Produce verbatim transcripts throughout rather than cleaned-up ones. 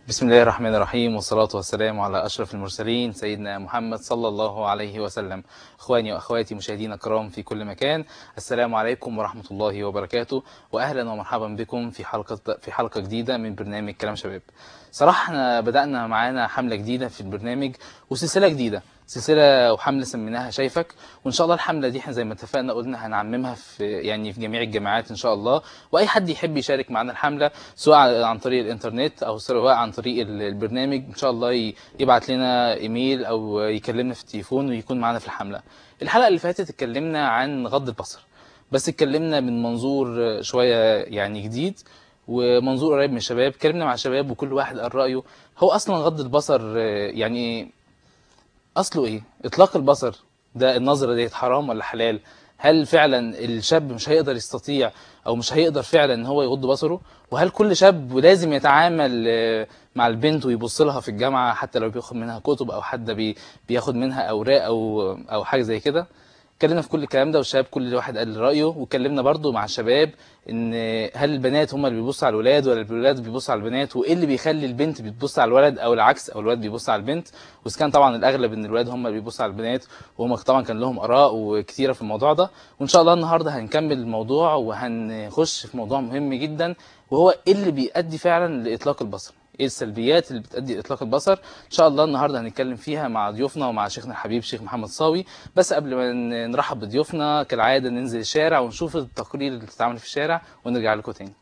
بسم الله الرحمن الرحيم، والصلاة والسلام على أشرف المرسلين سيدنا محمد صلى الله عليه وسلم. إخواني وأخواتي مشاهدينا الكرام في كل مكان، السلام عليكم ورحمة الله وبركاته، وأهلا ومرحبا بكم في حلقة في حلقة جديدة من برنامج كلام شباب. صراحة احنا بدأنا معانا حملة جديدة في البرنامج وسلسلة جديدة، سلسلة وحملة سميناها شايفك، وإن شاء الله الحملة دي احنا زي ما اتفقنا قلنا هنعممها في يعني في جميع الجامعات إن شاء الله، وأي حد يحب يشارك معنا الحملة سواء عن طريق الإنترنت أو سواء عن طريق البرنامج إن شاء الله يبعت لنا إيميل أو يكلمنا في التليفون ويكون معنا في الحملة. الحلقة اللي فاتت اتكلمنا عن غض البصر، بس اتكلمنا من منظور شوية يعني جديد ومنظور قريب من الشباب. اتكلمنا مع الشباب وكل واحد قال رأيه. هو أصلا غض البصر يعني أصله إيه؟ إطلاق البصر ده النظرة ديت حرام ولا حلال؟ هل فعلا الشاب مش هيقدر يستطيع أو مش هيقدر فعلا إن هو يغض بصره؟ وهل كل شاب لازم يتعامل مع البنت ويبص لها في الجامعة حتى لو بياخد منها كتب أو حد بي بياخد منها أوراق أو أو حاجة زي كده؟ اتكلمنا في كل الكلام ده، والشباب كل واحد قال رأيه. واتكلمنا برضو مع الشباب ان هل البنات هم اللي بيبصوا على الولاد ولا الولاد بيبصوا على البنات، وايه اللي بيخلي البنت بتبص على الولد او العكس او الولد بيبص على البنت. وإذا كان طبعا الاغلب ان الولاد هم اللي بيبصوا على البنات، وهم طبعا كان لهم اراء وكتيره في الموضوع ده. وان شاء الله النهارده هنكمل الموضوع وهنخش في موضوع مهم جدا، وهو ايه اللي بيؤدي فعلا لاطلاق البصر، ايه السلبيات اللي بتؤدي لاطلاق البصر. ان شاء الله النهارده هنتكلم فيها مع ضيوفنا ومع شيخنا الحبيب شيخ محمد صاوي. بس قبل ما نرحب بضيوفنا كالعاده ننزل الشارع ونشوف التقرير اللي بتتعمل في الشارع ونرجع لكم تاني.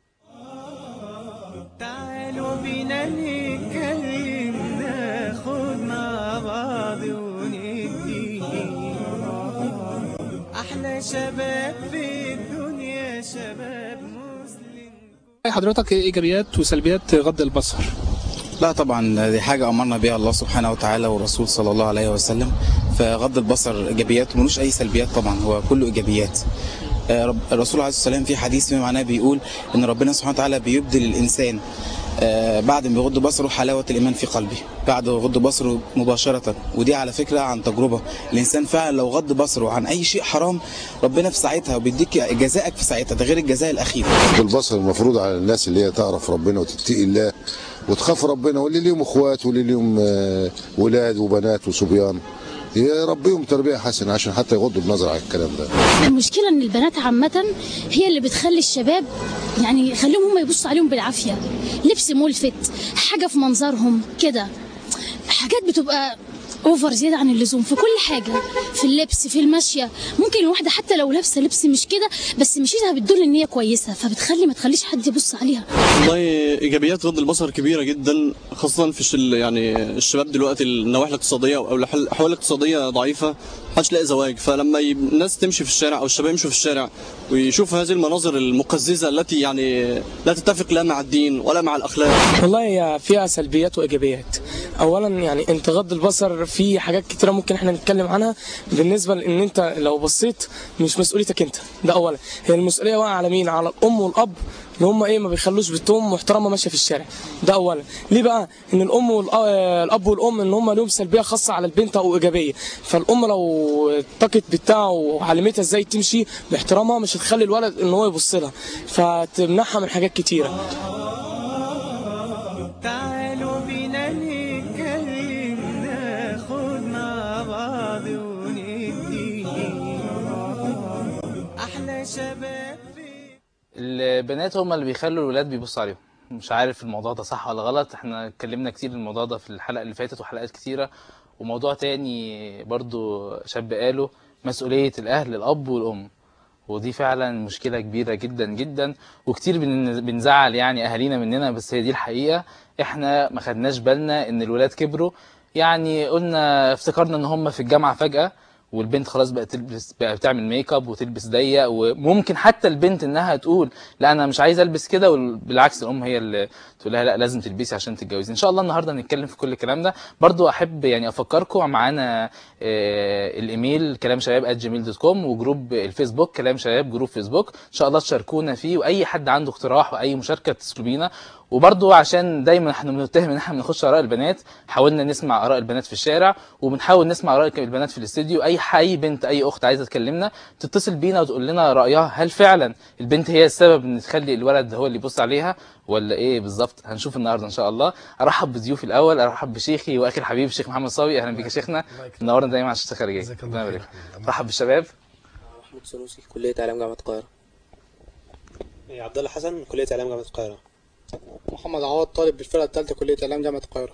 تعالوا بينا نتكلم ناخد مع بعض وندي احلى شباب في الدنيا شباب مسلم. حضرتك ايه ايجابيات وسلبيات غض البصر؟ لا طبعا دي حاجة أمرنا بها الله سبحانه وتعالى والرسول صلى الله عليه وسلم. فغض البصر إيجابيات وملوش أي سلبيات، طبعا هو كله إيجابيات. الرسول عليه الصلاة والسلام في حديث فيما معناه بيقول إن ربنا سبحانه وتعالى بيبدل الإنسان بعد ما يغض بصره حلاوة الإيمان في قلبه، بعد غض بصره مباشرة. ودي على فكرة عن تجربة، الإنسان فعلا لو غض بصره عن أي شيء حرام ربنا في ساعتها وبيديك جزائك في ساعتها، ده غير الجزاء الأخير. غض البصر المفروض على الناس اللي هي تعرف ربنا وتتقي الله وتخاف ربنا، واللي ليهم اخوات واللي ليهم ولاد وبنات وصبيان يربيهم تربيه حسنه عشان حتى يغضوا النظر على الكلام ده. المشكله ان البنات عامه هي اللي بتخلي الشباب يعني يخليهم هم يبصوا عليهم بالعافيه، لبس ملفت، حاجه في منظرهم كده، حاجات بتبقى اوفر زياده عن اللزوم في كل حاجه، في اللبس في المشيه. ممكن الواحده حتى لو لابسه لبس مش كده بس مشيتها بتدل ان هي كويسه، فبتخلي ما تخليش حد يبص عليها. والله ايجابيات غض البصر كبيره جدا، خاصه في الشل يعني الشباب دلوقتي النواحي الاقتصاديه او الاحوال الاقتصاديه ضعيفه، محدش لاقي زواج. فلما الناس تمشي في الشارع او الشباب يمشوا في الشارع ويشوفوا هذه المناظر المقززه التي يعني لا تتفق لا مع الدين ولا مع الاخلاق. والله هي فيها سلبيات وايجابيات. اولا يعني انت غض البصر في حاجات كتيره ممكن احنا نتكلم عنها، بالنسبه لان انت لو بصيت مش مسؤوليتك انت، ده اولا. هي المسؤوليه واقعه على مين؟ على الام والاب، ان هم ايه ما بيخلوش بنتهم محترمه ماشيه في الشارع، ده اولا. ليه بقى؟ ان الام والاب والام ان هم لهم سلبيه خاصه على البنت او ايجابيه. فالام لو اتقت بنتها وعلمتها ازاي تمشي باحترامها مش هتخلي الولد ان هو يبص لها، فتمنعها من حاجات كتيره. تعالوا بينا نتكلم ناخد مع بعض وندي احلى شباب. البنات هم اللي بيخلوا الولاد بيبصوا عليهم. مش عارف الموضوع ده صح ولا غلط، احنا اتكلمنا كتير الموضوع ده في الحلقة اللي فاتت وحلقات كتيرة. وموضوع تاني برضو شاب قاله، مسؤولية الأهل الأب والأم، ودي فعلا مشكلة كبيرة جدا جدا، وكتير بنزعل يعني أهالينا مننا، بس هي دي الحقيقة. احنا ما خدناش بالنا ان الولاد كبروا، يعني قلنا افتكرنا ان هم في الجامعة فجأة والبنت خلاص بقت تلبس، بقى بتعمل ميك اب وتلبس ضيق، وممكن حتى البنت انها تقول لا انا مش عايزه البس كده، وبالعكس الام هي اللي تقول لها لا لازم تلبسي عشان تتجوزي. ان شاء الله النهارده هنتكلم في كل الكلام ده. برضو احب يعني افكركم معانا آه الايميل كلام شباب آت جيميل دوت كوم، وجروب الفيسبوك كلام شباب جروب فيسبوك، ان شاء الله تشاركونا فيه، واي حد عنده اقتراح واي مشاركه تتصلوا بينا. وبرضو عشان دايما احنا بنتهم ان احنا بنخش اراء البنات، حاولنا نسمع اراء البنات في الشارع وبنحاول نسمع اراء البنات في الاستديو. اي اي بنت اي اخت عايزه تكلمنا تتصل بينا وتقول لنا رايها، هل فعلا البنت هي السبب ان تخلي الولد هو اللي يبص عليها ولا ايه بالظبط؟ هنشوف النهارده ان شاء الله. ارحب بضيوفي الاول، ارحب بشيخي واخي الحبيب الشيخ محمد صاوي. اهلا بك يا شيخنا، منورنا دايما على الشاشه الخارجيه. ربنا يبارك. ارحب بالشباب. محمود سنوسي، كليه اعلام جامعه القاهره. عبد الله حسن، كليه اعلام جامعه القاهره. محمد عوض، طالب بالفرقه الثالثه كليه اعلام جامعه القاهره.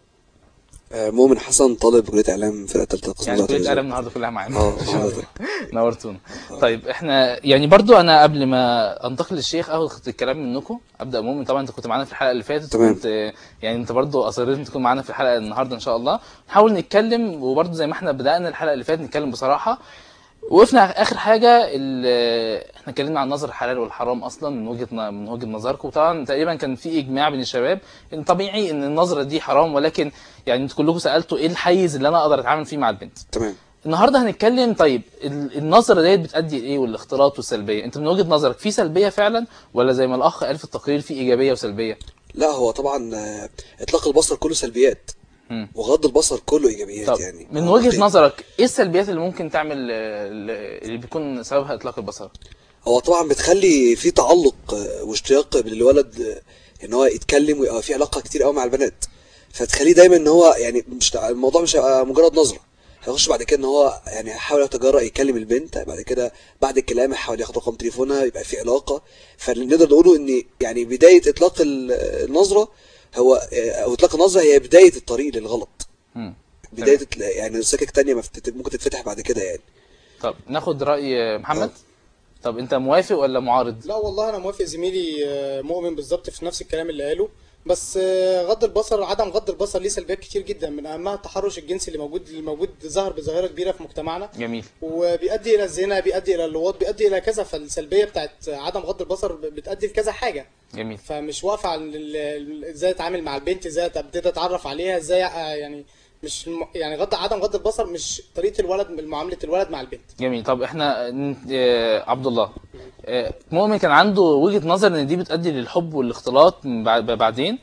مؤمن حسن، طالب كليه اعلام فرقه الثالثه قسم يعني كليه اعلام النهارده كلها معانا. اه نورتونا. طيب احنا يعني برضو انا قبل ما انتقل للشيخ اخد الكلام منكم، ابدا مؤمن. طبعا انت كنت معانا في الحلقه اللي فاتت، تمام. كنت يعني انت برضو اصريت ان تكون معانا في الحلقه النهارده ان شاء الله. نحاول نتكلم، وبرضو زي ما احنا بدانا الحلقه اللي فاتت نتكلم بصراحه. وقفنا اخر حاجه احنا اتكلمنا عن نظر الحلال والحرام اصلا من وجهه من وجهه نظركم. طبعا تقريبا كان في اجماع بين الشباب ان طبيعي ان النظره دي حرام، ولكن يعني انتوا كلكم سالتوا ايه الحيز اللي انا اقدر اتعامل فيه مع البنت. تمام. النهارده هنتكلم طيب النظره ديت بتؤدي لايه والاختلاط والسلبيه. انت من وجهه نظرك في سلبيه فعلا ولا زي ما الاخ قال في التقرير في ايجابيه وسلبيه؟ لا، هو طبعا اطلاق البصر كله سلبيات مم. وغض البصر كله ايجابيات. طب يعني من وجهه نظرك ايه السلبيات اللي ممكن تعمل اللي بيكون سببها اطلاق البصر؟ هو طبعا بتخلي في تعلق واشتياق بين الولد ان هو يتكلم ويبقى في علاقه كتير قوي مع البنات، فتخليه دايما ان هو يعني مش الموضوع مش هيبقى مجرد نظره، هيخش بعد كده ان هو يعني يحاول يتجرأ يكلم البنت، بعد كده بعد الكلام يحاول ياخد رقم تليفونها، يبقى في علاقه. فنقدر نقوله ان يعني بدايه اطلاق النظره هو او اطلاق النظره هي بدايه الطريق للغلط. مم. بدايه يعني سكك تانية ممكن تتفتح بعد كده يعني. طب ناخد راي محمد. طب انت موافق ولا معارض؟ لا والله انا موافق زميلي مؤمن بالظبط في نفس الكلام اللي قاله، بس غض البصر عدم غض البصر ليه سلبيات كتير جدا، من اهمها التحرش الجنسي اللي موجود اللي موجود ظاهر بظاهره كبيره في مجتمعنا. جميل. وبيؤدي الى الزنا، بيؤدي الى اللواط، بيؤدي الى كذا. فالسلبيه بتاعت عدم غض البصر بتؤدي لكذا حاجه. جميل. فمش واقفه على ازاي اتعامل مع البنت، ازاي ابتدي اتعرف عليها، ازاي يعني مش يعني غض عدم غض البصر مش طريقه الولد معامله الولد مع البنت. جميل. طب احنا اه عبد الله، اه مؤمن كان عنده وجهه نظر ان دي بتؤدي للحب والاختلاط بعدين،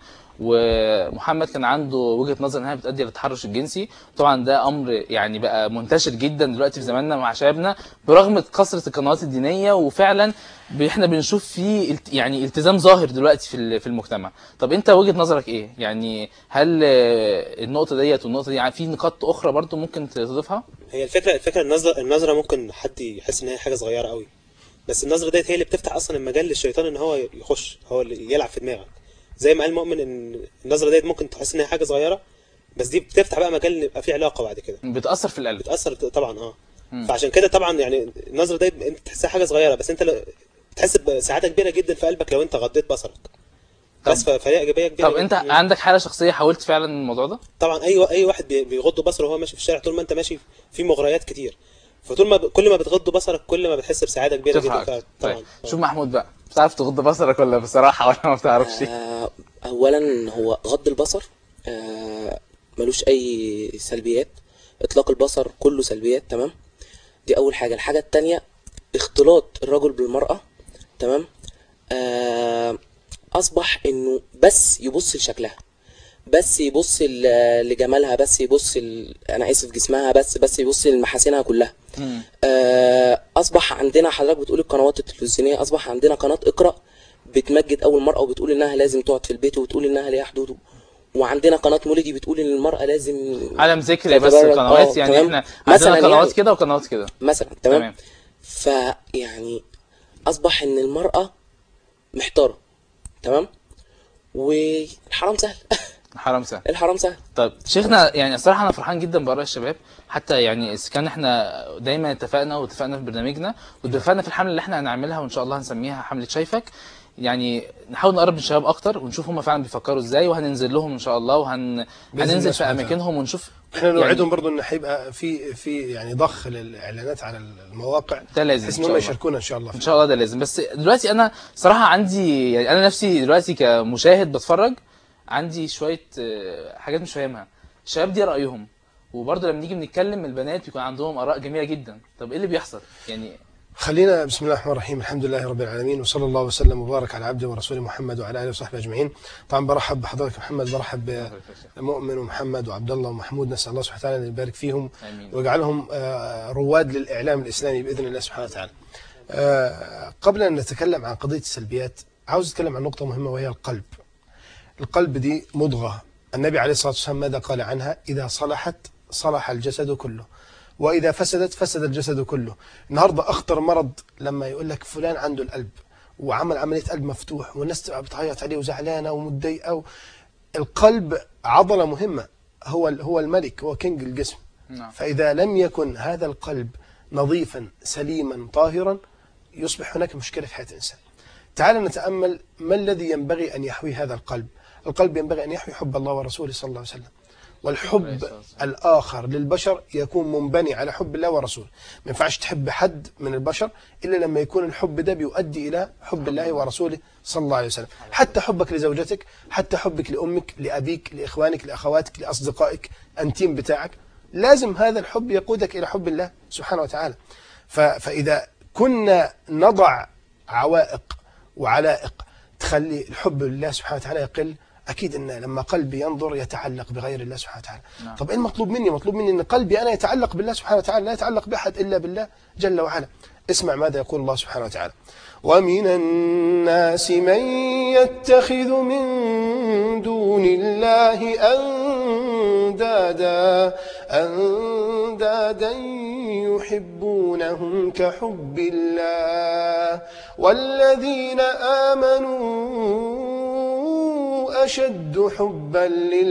ومحمد كان عنده وجهه نظر انها بتؤدي للتحرش الجنسي. طبعا ده امر يعني بقى منتشر جدا دلوقتي في زماننا مع شبابنا برغم كثره القنوات الدينيه، وفعلا احنا بنشوف فيه يعني التزام ظاهر دلوقتي في في المجتمع. طب انت وجهه نظرك ايه؟ يعني هل النقطه ديت والنقطه دي يعني في نقاط اخرى برضو ممكن تضيفها؟ هي الفكره الفكره النظره النظره ممكن حد يحس ان هي حاجه صغيره قوي، بس النظره ديت هي اللي بتفتح اصلا المجال للشيطان ان هو يخش، هو اللي يلعب في دماغك. زي ما قال مؤمن ان النظره ديت ممكن تحس ان هي حاجه صغيره، بس دي بتفتح بقى مجال ان يبقى في علاقه بعد كده، بتاثر في القلب. بتاثر طبعا اه م. فعشان كده طبعا يعني النظره ديت انت تحسها حاجه صغيره، بس انت بتحس بسعاده كبيره جدا في قلبك لو انت غضيت بصرك. بس فهي ايجابيه كبيره. طب انت عندك حاله شخصيه حاولت فعلا الموضوع ده؟ طبعا اي اي واحد بيغض بصره وهو ماشي في الشارع، طول ما انت ماشي في مغريات كتير، فطول ما ب... كل ما بتغض بصرك كل ما بتحس بسعاده كبيره جدا. طبعا طيب. شوف محمود بقى، بتعرف تغض بصرك ولا بصراحه ولا ما بتعرفش؟ آه اولا هو غض البصر آه ملوش اي سلبيات، اطلاق البصر كله سلبيات. تمام، دي اول حاجه. الحاجه الثانيه اختلاط الرجل بالمراه. تمام، آه اصبح انه بس يبص لشكلها، بس يبص لجمالها، بس يبص ل... انا اسف جسمها، بس بس يبص لمحاسنها كلها. آه اصبح عندنا، حضرتك بتقول القنوات التلفزيونيه، اصبح عندنا قناه اقرا بتمجد اول المراه وبتقول انها لازم تقعد في البيت وبتقول انها ليها حدود، وعندنا قناه مولدي بتقول ان المراه لازم عدم ذكر بس القنوات. يعني تمام. احنا عندنا قنوات يعني كده وقنوات كده مثلا. تمام, تمام. فيعني اصبح ان المراه محتاره. تمام، والحرام سهل. الحرام سهل. الحرام سهل. طيب شيخنا، يعني الصراحه انا فرحان جدا باراء الشباب، حتى يعني كان احنا دايما اتفقنا واتفقنا في برنامجنا واتفقنا في الحمله اللي احنا هنعملها وان شاء الله هنسميها حمله شايفك، يعني نحاول نقرب من الشباب اكتر ونشوف هم فعلا بيفكروا ازاي، وهننزل لهم ان شاء الله وهن هننزل في اماكنهم ونشوف. احنا نوعدهم يعني برضو ان هيبقى في في يعني ضخ للاعلانات على المواقع، ده لازم بحيث ان هم يشاركونا ان شاء الله. ان شاء الله ده لازم. بس دلوقتي انا صراحه عندي يعني انا نفسي دلوقتي كمشاهد بتفرج عندي شويه حاجات مش فاهمها. الشباب دي رايهم، وبرضه لما نيجي بنتكلم البنات بيكون عندهم اراء جميله جدا. طب ايه اللي بيحصل؟ يعني خلينا بسم الله الرحمن الرحيم، الحمد لله رب العالمين، وصلى الله وسلم وبارك على عبده ورسوله محمد وعلى اله وصحبه اجمعين. طبعا برحب بحضرتك محمد، برحب بمؤمن ومحمد وعبد الله ومحمود، نسال الله سبحانه وتعالى ان يبارك فيهم ويجعلهم رواد للاعلام الاسلامي باذن الله سبحانه وتعالى. قبل ان نتكلم عن قضيه السلبيات، عاوز اتكلم عن نقطه مهمه وهي القلب. القلب دي مضغه، النبي عليه الصلاه والسلام ماذا قال عنها؟ اذا صلحت صلح الجسد كله، وإذا فسدت فسد الجسد كله. النهاردة أخطر مرض لما يقول لك فلان عنده القلب وعمل عملية قلب مفتوح والناس تبقى بتعيط عليه وزعلانة ومتضايقة. القلب عضلة مهمة، هو هو الملك، هو كينج الجسم. نعم. فإذا لم يكن هذا القلب نظيفا سليما طاهرا يصبح هناك مشكلة في حياة الإنسان. تعال نتأمل ما الذي ينبغي أن يحوي هذا القلب. القلب ينبغي أن يحوي حب الله ورسوله صلى الله عليه وسلم، والحب الآخر للبشر يكون منبني على حب الله ورسوله. ما ينفعش تحب حد من البشر إلا لما يكون الحب ده بيؤدي إلى حب الله ورسوله صلى الله عليه وسلم. حتى حبك لزوجتك، حتى حبك لأمك، لأبيك، لإخوانك، لأخواتك، لأصدقائك، أنتيم بتاعك، لازم هذا الحب يقودك إلى حب الله سبحانه وتعالى. فإذا كنا نضع عوائق وعلائق تخلي الحب لله سبحانه وتعالى يقل، أكيد أن لما قلبي ينظر يتعلق بغير الله سبحانه وتعالى. نعم. طب إيه المطلوب مني؟ مطلوب مني أن قلبي أنا يتعلق بالله سبحانه وتعالى، لا يتعلق بأحد إلا بالله جل وعلا. اسمع ماذا يقول الله سبحانه وتعالى: ومن الناس من يتخذ من دون الله أندادا أندادا يحبونهم كحب الله والذين آمنوا أشد حبا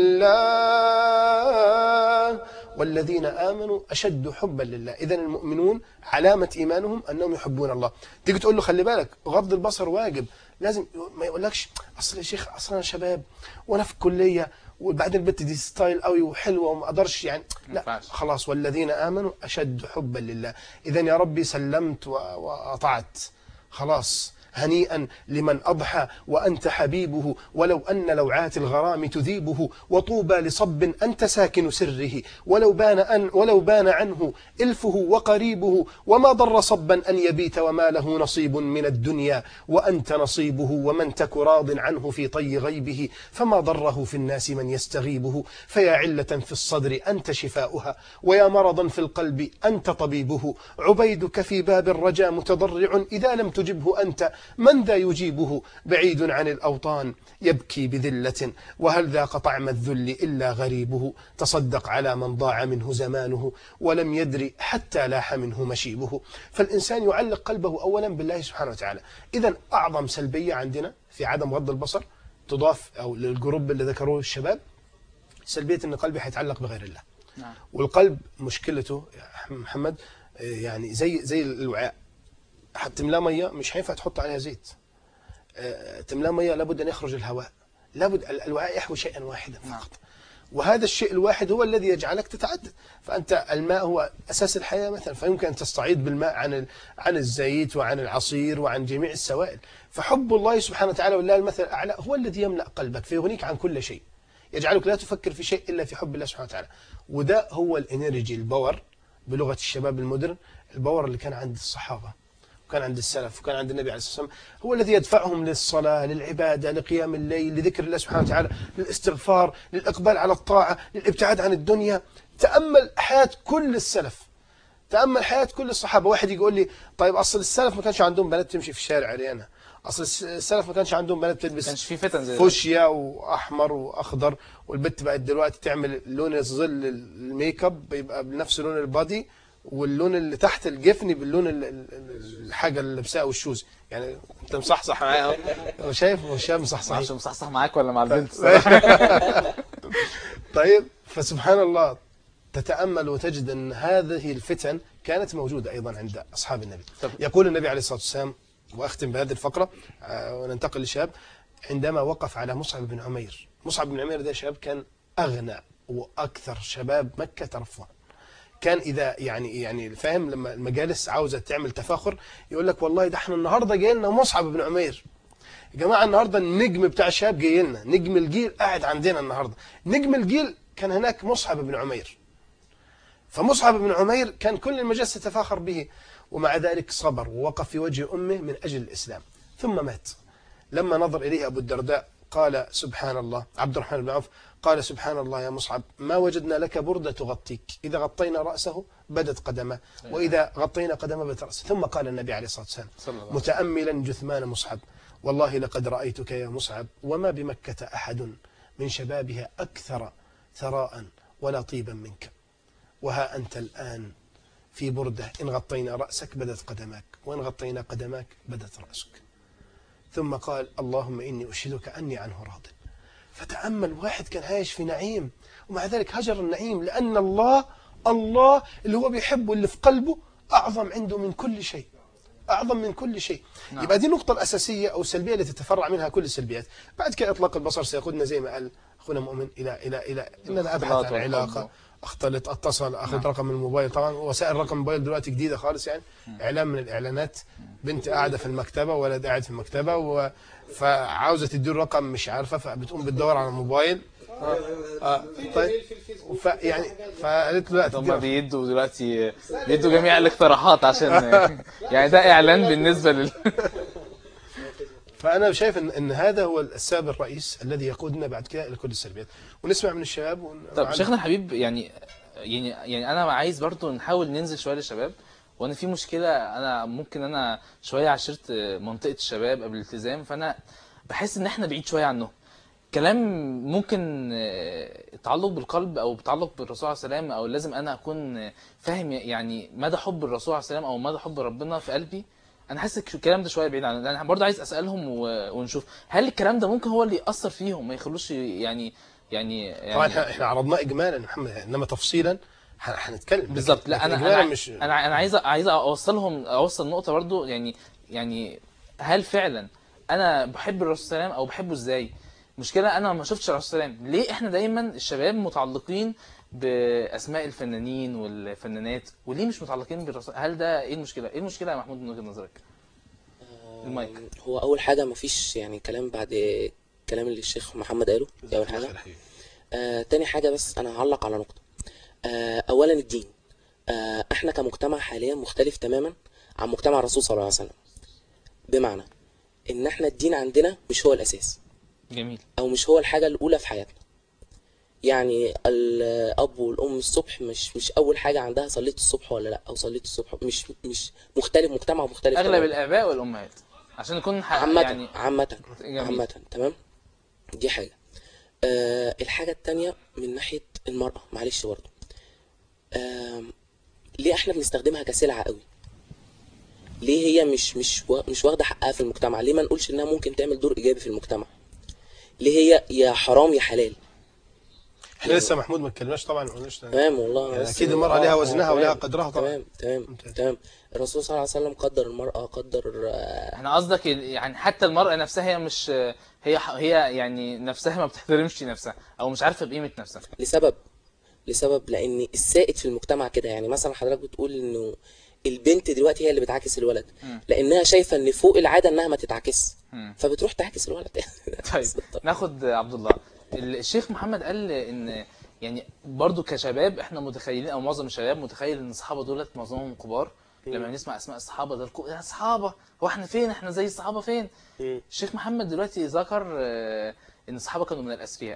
لله والذين آمنوا أشد حبا لله. إذن المؤمنون علامة إيمانهم أنهم يحبون الله. تيجي تقول له خلي بالك غض البصر واجب، لازم ما يقولكش أصل يا شيخ أصل أنا شباب وأنا في الكلية وبعدين البت دي ستايل قوي وحلوة وما أقدرش يعني، لا خلاص والذين آمنوا أشد حبا لله. إذن يا ربي سلمت وأطعت، خلاص هنيئا لمن أضحى وأنت حبيبه، ولو أن لوعات الغرام تذيبه، وطوبى لصب أنت ساكن سره، ولو بان أن ولو بان عنه إلفه وقريبه، وما ضر صبا أن يبيت وما له نصيب من الدنيا، وأنت نصيبه ومن تك راض عنه في طي غيبه، فما ضره في الناس من يستغيبه، فيا علة في الصدر أنت شفاؤها، ويا مرضا في القلب أنت طبيبه، عبيدك في باب الرجا متضرع، إذا لم تجبه أنت من ذا يجيبه، بعيد عن الأوطان يبكي بذلة، وهل ذاق طعم الذل إلا غريبه، تصدق على من ضاع منه زمانه، ولم يدري حتى لاح منه مشيبه. فالإنسان يعلق قلبه أولا بالله سبحانه وتعالى. إذن أعظم سلبية عندنا في عدم غض البصر تضاف أو للجروب اللي ذكروه الشباب، سلبية أن قلبي هيتعلق بغير الله. نعم. والقلب مشكلته يا محمد يعني زي زي الوعاء، هتملاه ميه مش هينفع تحط عليها زيت. أه تملاه ميه لابد ان يخرج الهواء، لابد الوعاء يحوي شيئا واحدا فقط، وهذا الشيء الواحد هو الذي يجعلك تتعدد. فانت الماء هو اساس الحياه مثلا، فيمكن ان تستعيض بالماء عن عن الزيت وعن العصير وعن جميع السوائل. فحب الله سبحانه وتعالى والله المثل الاعلى هو الذي يملا قلبك فيغنيك عن كل شيء، يجعلك لا تفكر في شيء الا في حب الله سبحانه وتعالى. وده هو الانرجي، الباور بلغه الشباب المودرن، الباور اللي كان عند الصحابه وكان عند السلف وكان عند النبي عليه الصلاة والسلام، هو الذي يدفعهم للصلاة، للعبادة، لقيام الليل، لذكر الله سبحانه وتعالى، للاستغفار، للإقبال على الطاعة، للابتعاد عن الدنيا. تأمل حياة كل السلف، تأمل حياة كل الصحابة. واحد يقول لي طيب أصل السلف ما كانش عندهم بنات تمشي في الشارع عريانة، أصل السلف ما كانش عندهم بنات تلبس كانش في فتن زي فوشيا وأحمر وأخضر، والبت بقت دلوقتي تعمل لون الظل الميك اب بيبقى بنفس لون البادي، واللون اللي تحت الجفن باللون الحاجه اللي لابساها والشوز. يعني انت مصحصح معايا اهو، شايف هو شاب مصحصح. مش مصحصح معاك ولا مع البنت؟ طيب فسبحان الله تتامل وتجد ان هذه الفتن كانت موجوده ايضا عند اصحاب النبي. يقول النبي عليه الصلاه والسلام، واختم بهذه الفقره وننتقل للشاب، عندما وقف على مصعب بن عمير. مصعب بن عمير ده شاب كان اغنى واكثر شباب مكه ترفها. كان إذا يعني يعني فاهم لما المجالس عاوزة تعمل تفاخر يقول لك والله ده احنا النهارده جاي لنا مصعب بن عمير. يا جماعة النهارده النجم بتاع الشباب جاي لنا، نجم الجيل قاعد عندنا النهارده. نجم الجيل كان هناك مصعب بن عمير. فمصعب بن عمير كان كل المجالس تتفاخر به، ومع ذلك صبر ووقف في وجه أمه من أجل الإسلام، ثم مات. لما نظر إليه أبو الدرداء قال سبحان الله، عبد الرحمن بن عوف قال سبحان الله يا مصعب، ما وجدنا لك بردة تغطيك، إذا غطينا رأسه بدت قدمه، وإذا غطينا قدمه بدت رأسه. ثم قال النبي عليه الصلاة والسلام متأملا جثمان مصعب: والله لقد رأيتك يا مصعب وما بمكة أحد من شبابها أكثر ثراء ولا طيبا منك، وها أنت الآن في بردة إن غطينا رأسك بدت قدماك، وإن غطينا قدماك بدت رأسك. ثم قال: اللهم إني أشهدك أني عنه راض. فتأمل، واحد كان عايش في نعيم ومع ذلك هجر النعيم، لأن الله الله اللي هو بيحبه اللي في قلبه أعظم عنده من كل شيء، أعظم من كل شيء. نعم. يبقى دي النقطة الأساسية أو السلبية التي تتفرع منها كل السلبيات. بعد كده إطلاق البصر سيقودنا زي ما قال أخونا مؤمن إلى إلى إلى إن أنا أبحث عن علاقة، أختلط، أتصل، أخذ نعم. رقم الموبايل. طبعا وسائل رقم الموبايل دلوقتي جديدة خالص، يعني إعلان من الإعلانات، بنت قاعدة في المكتبة ولد قاعد في المكتبة و... فعاوزة تدي الرقم مش عارفة، فبتقوم بتدور على الموبايل. آه. آه. طيب ف يعني فقالت له لا، هم بيدوا دلوقتي بيدوا جميع الاقتراحات عشان يعني ده إعلان بالنسبة لل فأنا شايف إن, إن هذا هو السبب الرئيس الذي يقودنا بعد كده إلى كل السلبيات. ونسمع من الشباب ون... طب شيخنا الحبيب، يعني يعني يعني أنا عايز برضو نحاول ننزل شوية للشباب. وأنا في مشكلة، أنا ممكن أنا شوية عشرت منطقة الشباب قبل الالتزام، فأنا بحس إن إحنا بعيد شوية عنهم. كلام ممكن يتعلق بالقلب أو بتعلق بالرسول عليه السلام، أو لازم أنا أكون فاهم يعني مدى حب الرسول عليه السلام أو مدى حب ربنا في قلبي. انا حاسس الكلام ده شويه بعيد عنه، انا برضه عايز اسالهم ونشوف هل الكلام ده ممكن هو اللي ياثر فيهم ما يخلوش يعني يعني, يعني طبعا احنا عرضناه اجمالا محمد، انما تفصيلا هنتكلم بالظبط. لا انا انا مش... انا انا عايز عايز اوصلهم اوصل نقطه برضه، يعني يعني هل فعلا انا بحب الرسول صلى الله عليه وسلم او بحبه ازاي؟ مشكله انا ما شفتش الرسول صلى الله عليه وسلم. ليه احنا دايما الشباب متعلقين باسماء الفنانين والفنانات، وليه مش متعلقين بالرسول؟ هل ده ايه المشكله؟ ايه المشكله يا محمود من وجهه نظرك؟ المايك. هو اول حاجه مفيش يعني كلام بعد الكلام اللي الشيخ محمد قاله، دي اول حاجه. آه تاني حاجه بس انا هعلق على نقطه. آه اولا الدين، آه احنا كمجتمع حاليا مختلف تماما عن مجتمع الرسول صلى الله عليه وسلم، بمعنى ان احنا الدين عندنا مش هو الاساس. جميل. او مش هو الحاجه الاولى في حياتنا. يعني الاب والام الصبح مش مش اول حاجه عندها صليت الصبح ولا لا، او صليت الصبح مش مش مختلف، مجتمع مختلف. اغلب تمام. الاباء والامهات عشان نكون عامه يعني عامه عامه تمام. دي حاجه. آه الحاجه الثانيه من ناحيه المراه، معلش برضه آه ليه احنا بنستخدمها كسلعه قوي؟ ليه هي مش مش مش واخده حقها في المجتمع؟ ليه ما نقولش انها ممكن تعمل دور ايجابي في المجتمع؟ ليه هي يا حرام يا حلال؟ احنا لسه محمود ما اتكلمناش طبعا، ما قلناش تمام والله. يعني اكيد المراه لها وزنها ولها قدرها طبعا. تمام تمام تمام. الرسول صلى الله عليه وسلم قدر المراه، قدر. احنا قصدك يعني حتى المراه نفسها هي مش هي هي يعني نفسها ما بتحترمش نفسها او مش عارفه بقيمه نفسها لسبب لسبب لان السائد في المجتمع كده. يعني مثلا حضرتك بتقول انه البنت دلوقتي هي اللي بتعاكس الولد، م. لانها شايفه ان فوق العاده انها ما تتعاكس، فبتروح تعاكس الولد. طيب ناخد عبد الله. الشيخ محمد قال ان يعني برضو كشباب احنا متخيلين او معظم الشباب متخيل ان الصحابه دولت معظمهم كبار. لما نسمع اسماء الصحابه ده الكو... يا الصحابه هو احنا فين؟ احنا زي الصحابه فين؟ م. الشيخ محمد دلوقتي ذكر ان الصحابه كانوا من الاثرياء.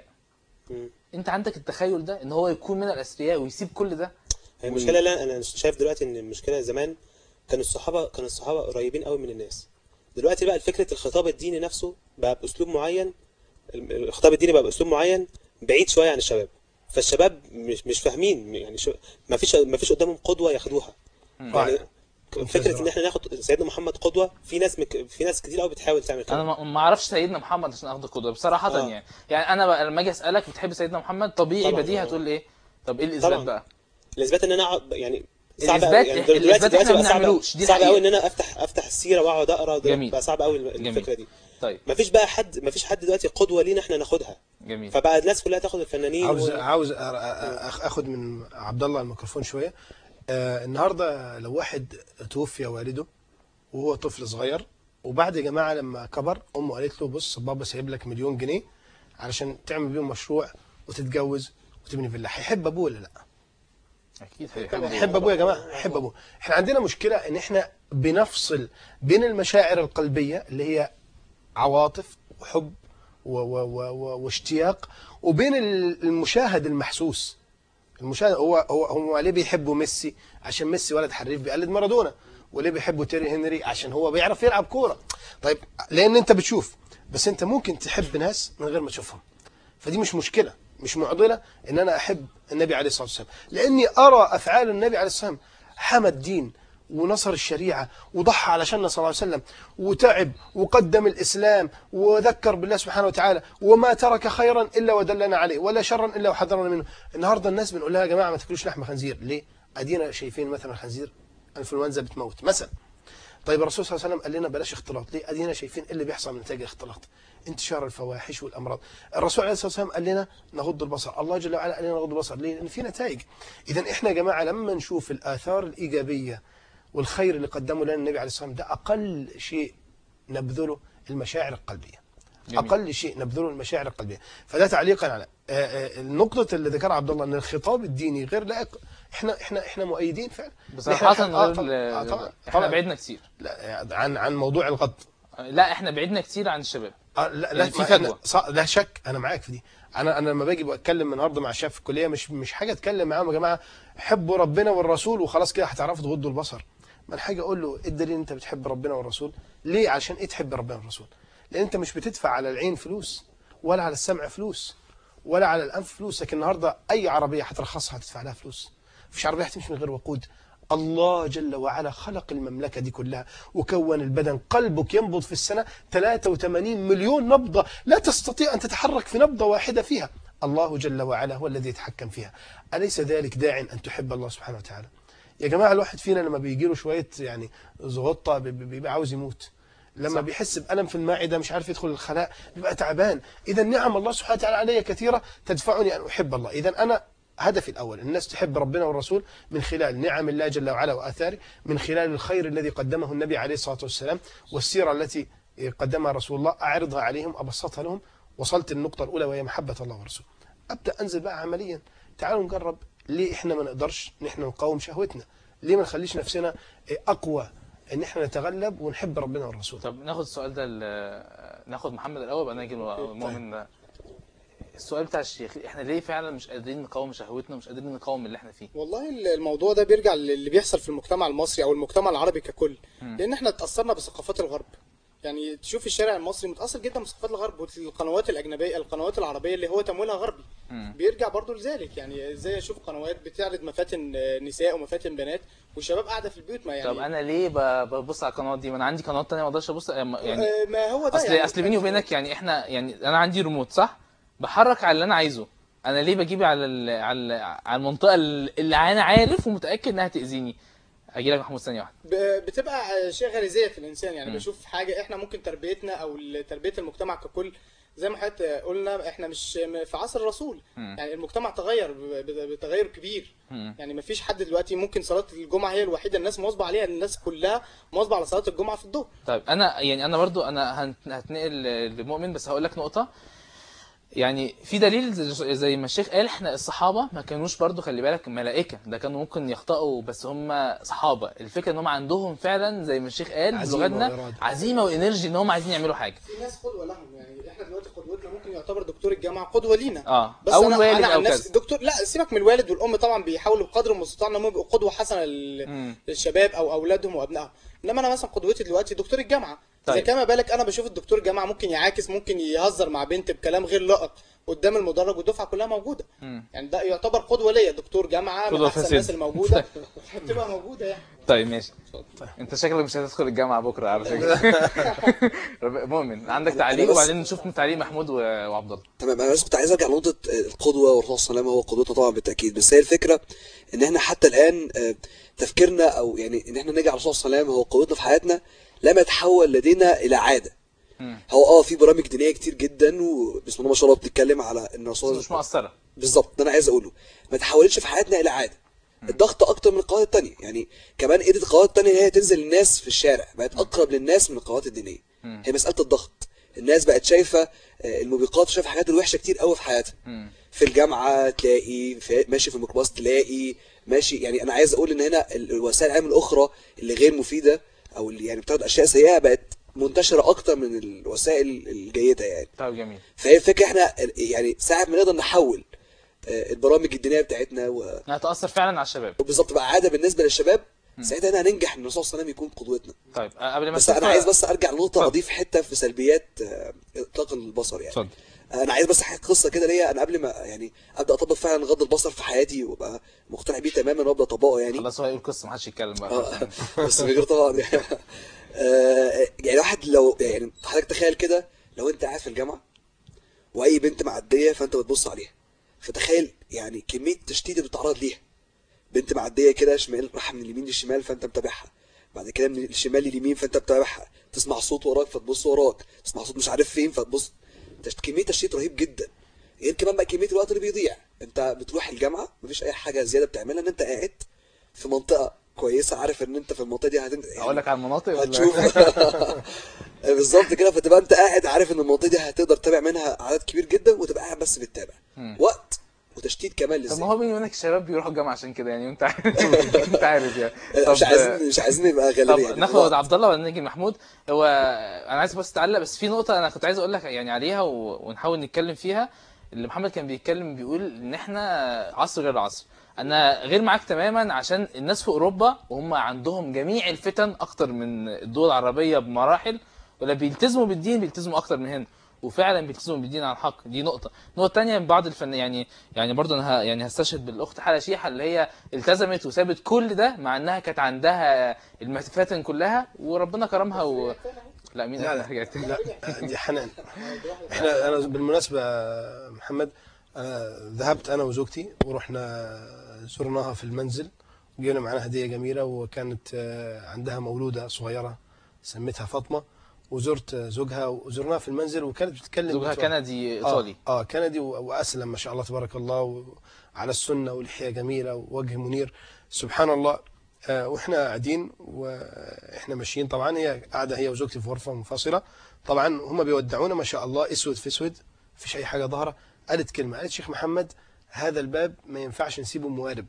انت عندك التخيل ده ان هو يكون من الاثرياء ويسيب كل ده؟ هي المشكله لا انا شايف دلوقتي ان المشكله زمان كان الصحابه كان الصحابه قريبين قوي من الناس. دلوقتي بقى فكره الخطاب الديني نفسه بقى باسلوب معين، الخطاب الديني بقى باسلوب معين بعيد شويه عن الشباب، فالشباب مش مش فاهمين يعني شو... ما فيش ما فيش قدامهم قدوه ياخدوها. يعني فكره ان احنا ناخد سيدنا محمد قدوه، في ناس مك... في ناس كتير قوي بتحاول تعمل كده. انا ما اعرفش سيدنا محمد عشان اخد قدوه بصراحه. آه. يعني يعني انا لما اجي اسالك بتحب سيدنا محمد طبيعي بديهي هتقول لي ايه؟ طب ايه الاثبات بقى؟ الاثبات ان انا يعني صعب قوي يعني دلوقتي دلوقتي ما بنعملوش، دي صعب قوي ان انا افتح افتح السيره واقعد اقرا، بقى صعب قوي الفكره دي. طيب ما فيش بقى حد ما فيش حد دلوقتي قدوه لينا احنا ناخدها. جميل. فبقى الناس كلها تاخد الفنانين. عاوز و... عاوز اخد من عبد الله الميكروفون شويه. آه النهارده لو واحد توفي والده وهو طفل صغير، وبعد يا جماعه لما كبر امه قالت له بص بابا سايب لك مليون جنيه علشان تعمل بيهم مشروع وتتجوز وتبني فيلا، هيحب ابوه ولا لا؟ اكيد هيحب. هيحب ابوه يا جماعه، هيحب ابوه. احنا عندنا مشكله ان احنا بنفصل بين المشاعر القلبيه اللي هي عواطف وحب و و و واشتياق، وبين المشاهد المحسوس. المشاهد هو هو هو ليه بيحبوا ميسي؟ عشان ميسي ولد حريف بيقلد مارادونا. وليه بيحبوا تيري هنري؟ عشان هو بيعرف يلعب كوره. طيب لان انت بتشوف، بس انت ممكن تحب ناس من غير ما تشوفهم، فدي مش مشكله، مش معضله ان انا احب النبي عليه الصلاه والسلام، لاني ارى افعال النبي عليه الصلاه والسلام. حمى الدين ونصر الشريعه وضحى علشان صلى الله عليه وسلم وتعب وقدم الاسلام وذكر بالله سبحانه وتعالى، وما ترك خيرا الا ودلنا عليه ولا شرا الا وحذرنا منه. النهارده الناس بنقول لها يا جماعه ما تاكلوش لحم خنزير، ليه؟ ادينا شايفين مثلا الخنزير انفلونزا بتموت مثلا. طيب الرسول صلى الله عليه وسلم قال لنا بلاش اختلاط، ليه؟ ادينا شايفين اللي بيحصل من نتاج الاختلاط، انتشار الفواحش والامراض. الرسول عليه الصلاه والسلام قال لنا نغض البصر، الله جل وعلا قال لنا نغض البصر، ليه؟ لان في نتائج. اذا احنا يا جماعه لما نشوف الاثار الايجابيه والخير اللي قدمه لنا النبي عليه الصلاه والسلام، ده اقل شيء نبذله المشاعر القلبيه. جميل. اقل شيء نبذله المشاعر القلبيه. فده تعليقا على النقطه اللي ذكرها عبد الله ان الخطاب الديني غير لائق. احنا احنا احنا مؤيدين فعلا بصراحه. آه طبعا. طبعا. احنا بعدنا كتير لا عن عن موضوع الغض. لا احنا بعدنا كتير عن الشباب. آه لا لا في فجوه. لا شك انا معاك في دي. انا انا لما باجي بتكلم النهارده مع الشباب في الكليه مش مش حاجه اتكلم معاهم يا جماعه حبوا ربنا والرسول وخلاص كده هتعرفوا تغضوا البصر. ما الحاجه اقول له ايه الدليل انت بتحب ربنا والرسول؟ ليه؟ عشان ايه تحب ربنا والرسول؟ لان انت مش بتدفع على العين فلوس ولا على السمع فلوس ولا على الانف فلوس. لكن النهارده اي عربيه هترخصها هتدفع لها فلوس. مفيش عربيه هتمشي من غير وقود. الله جل وعلا خلق المملكه دي كلها وكون البدن. قلبك ينبض في السنه ثلاثة وثمانين مليون نبضه، لا تستطيع ان تتحرك في نبضه واحده فيها. الله جل وعلا هو الذي يتحكم فيها. اليس ذلك داع ان تحب الله سبحانه وتعالى؟ يا جماعه الواحد فينا لما بيجي له شويه يعني زغطه بيبقى عاوز يموت. لما صح. بيحس بألم في المعدة مش عارف يدخل الخلاء بيبقى تعبان. إذا نعم الله سبحانه وتعالى علي كثيرة تدفعني أن أحب الله. إذا أنا هدفي الأول الناس تحب ربنا والرسول من خلال نعم الله جل وعلا وآثاره، من خلال الخير الذي قدمه النبي عليه الصلاة والسلام والسيرة التي قدمها رسول الله، أعرضها عليهم أبسطها لهم. وصلت النقطة الأولى وهي محبة الله ورسوله. أبدأ أنزل بقى عمليا. تعالوا نجرب ليه إحنا ما نقدرش نحن نقاوم شهوتنا؟ ليه ما نخليش نفسنا أقوى ان احنا نتغلب ونحب ربنا والرسول؟ طب ناخد السؤال ده، ناخد محمد الاول بعدين نجي المؤمن ده. السؤال بتاع الشيخ، احنا ليه فعلا مش قادرين نقاوم شهوتنا ومش قادرين نقاوم اللي احنا فيه؟ والله الموضوع ده بيرجع للي بيحصل في المجتمع المصري او المجتمع العربي ككل. م. لان احنا اتاثرنا بثقافات الغرب. يعني تشوف الشارع المصري متاثر جدا بثقافات الغرب والقنوات الاجنبيه، القنوات العربيه اللي هو تمويلها غربي. م. بيرجع برضو لذلك. يعني ازاي اشوف قنوات بتعرض مفاتن نساء ومفاتن بنات والشباب قاعده في البيوت؟ ما يعني طب انا ليه ببص على القنوات دي؟ ما انا عندي قنوات ثانيه ما اقدرش ابص يعني. ما هو ده اصل يعني اصل بيني وبينك يعني احنا يعني انا عندي ريموت صح؟ بحرك على اللي انا عايزه. انا ليه بجيب على ال على على المنطقه اللي انا عارف ومتاكد انها تاذيني؟ اجي لك محمود ثانيه واحده. بتبقى شيء غريزيه في الانسان. يعني م. بشوف حاجه احنا ممكن تربيتنا او تربيه المجتمع ككل زي ما حضرتك قلنا احنا مش في عصر الرسول. م. يعني المجتمع تغير بتغير كبير. م. يعني ما فيش حد دلوقتي ممكن صلاه الجمعه هي الوحيده الناس مواظبه عليها. الناس كلها مواظبه على صلاه الجمعه في الظهر. طيب انا يعني انا برضو انا هتنقل لمؤمن، بس هقول لك نقطه. يعني في دليل زي ما الشيخ قال، احنا الصحابه ما كانوش برضو خلي بالك ملائكه، ده كانوا ممكن يخطئوا بس هم صحابه. الفكره ان هم عندهم فعلا زي ما الشيخ قال بلغتنا عزيمه وانرجي ان هم عايزين يعملوا حاجه. في ناس قدوه لهم. يعني احنا دلوقتي قدوتنا ممكن يعتبر دكتور الجامعه قدوه لينا. اه بس او أنا الوالد أنا او كذا. دكتور لا سيبك من الوالد والام، طبعا بيحاولوا بقدر المستطاع انهم يبقوا قدوه حسنه للشباب او اولادهم وابنائهم. انما انا مثلا قدوتي دلوقتي دكتور الجامعه. طيب. اذا كما بالك انا بشوف الدكتور الجامعه ممكن يعاكس، ممكن يهزر مع بنت بكلام غير لائق قدام المدرج والدفعه كلها موجوده. م. يعني ده يعتبر قدوه ليا. دكتور جامعه من احسن الناس الموجوده هتبقى موجوده يعني. طيب ماشي. طيب. انت شكلك مش هتدخل الجامعه بكره على فكره. مؤمن عندك تعليق وبعدين نشوف تعليق محمود وعبد الله. تمام. انا بس كنت عايز ارجع لنقطه القدوه، والرسول صلى الله عليه وسلم هو قدوتنا طبعا بالتاكيد. بس هي الفكره ان احنا حتى الان تفكيرنا او يعني ان احنا نرجع للرسول صلى الله عليه وسلم هو قدوتنا في حياتنا لم يتحول لدينا الى عاده. هو اه في برامج دينيه كتير جدا وبسم الله ما شاء الله بتتكلم على ان الرسول مش مؤثره بالظبط. ده انا عايز اقوله ما تحولتش في حياتنا الى عاده. الضغط اكتر من القنوات الثانيه. يعني كمان قدرت القنوات الثانيه هي تنزل للناس في الشارع، بقت اقرب للناس من القنوات الدينيه. هي مساله الضغط. الناس بقت شايفه الموبقات وشايفه حاجات الوحشه كتير قوي في حياتها. في الجامعه تلاقي في ماشي في الميكروباص تلاقي ماشي. يعني انا عايز اقول ان هنا الوسائل الاعلام الاخرى اللي غير مفيده او اللي يعني بتاخد اشياء سيئه بقت منتشره اكتر من الوسائل الجيده يعني. طيب جميل. فهي الفكره احنا يعني ساعه ما نقدر نحول البرامج الدينيه بتاعتنا و... انها تاثر فعلا على الشباب بالظبط بقى عاده بالنسبه للشباب، ساعتها انا هننجح ان الرسول صلى الله عليه وسلم يكون قدوتنا. طيب قبل ما بس انا عايز بس ارجع لنقطه اضيف حته في سلبيات اطلاق البصر يعني. اتفضل. انا عايز بس احكي قصه كده ليا انا قبل ما يعني ابدا اطبق فعلا غض البصر في حياتي وابقى مقتنع بيه تماما وابدا اطبقه يعني. خلاص هو هيقول قصه ما حدش يتكلم بقى. اه بس من غير طبعا يعني آه يعني واحد لو يعني حضرتك تخيل كده لو انت قاعد في الجامعه واي بنت معديه فانت بتبص عليها، فتخيل يعني كميه تشتيت اللي بتتعرض ليها. بنت معديه كده شمال رايحه من اليمين للشمال فانت متابعها، بعد كده من الشمال لليمين فانت متابعها، تسمع صوت وراك فتبص وراك، تسمع صوت مش عارف فين فتبص. كميه تشتيت رهيب جدا. غير كمان بقى كميه الوقت اللي بيضيع. انت بتروح الجامعه مفيش اي حاجه زياده بتعملها ان انت قاعد في منطقه كويسه، عارف ان انت في المنطقه دي هتن... يعني اقول لك على المناطق ولا هتشوف بالظبط كده، فتبقى انت قاعد عارف ان المنطقه دي هتقدر تتابع منها عدد كبير جدا وتبقى قاعد بس بتتابع. وقت وتشتيت كمان للذهن. طب ما هو بيني وبينك الشباب بيروحوا الجامعه عشان كده يعني انت عارف انت عارف يعني. مش عايزين مش عايزين نبقى غالبين. طب ناخد عبد الله ولا نيجي محمود. هو انا عايز بس تعلق بس في نقطه انا كنت عايز اقول لك يعني عليها ونحاول نتكلم فيها. اللي محمد كان بيتكلم بيقول ان احنا عصر غير العصر. انا غير معاك تماما عشان الناس في اوروبا وهم عندهم جميع الفتن اكتر من الدول العربيه بمراحل، ولا بيلتزموا بالدين بيلتزموا اكتر من هنا، وفعلا بيلتزموا بالدين على الحق. دي نقطه. نقطه ثانيه من بعض الفن يعني يعني برضه انا يعني هستشهد بالاخت حلا شيحه اللي هي التزمت وسابت كل ده مع انها كانت عندها الفتن كلها وربنا كرمها و... لا مين لا لا, لا دي حنان. احنا انا بالمناسبه محمد أنا ذهبت انا وزوجتي ورحنا زرناها في المنزل وجينا معنا هديه جميله، وكانت عندها مولوده صغيره سميتها فاطمه، وزرت زوجها وزرناها في المنزل وكانت بتتكلم. زوجها كندي ايطالي. اه, آه كندي واسلم ما شاء الله تبارك الله على السنه ولحيه جميله ووجه منير سبحان الله. آه واحنا قاعدين واحنا ماشيين طبعا هي قاعده هي وزوجتي في غرفه منفصله، طبعا هم بيودعونا ما شاء الله اسود في اسود مفيش اي حاجه ظاهره. قالت كلمه، قالت شيخ محمد هذا الباب ما ينفعش نسيبه موارب،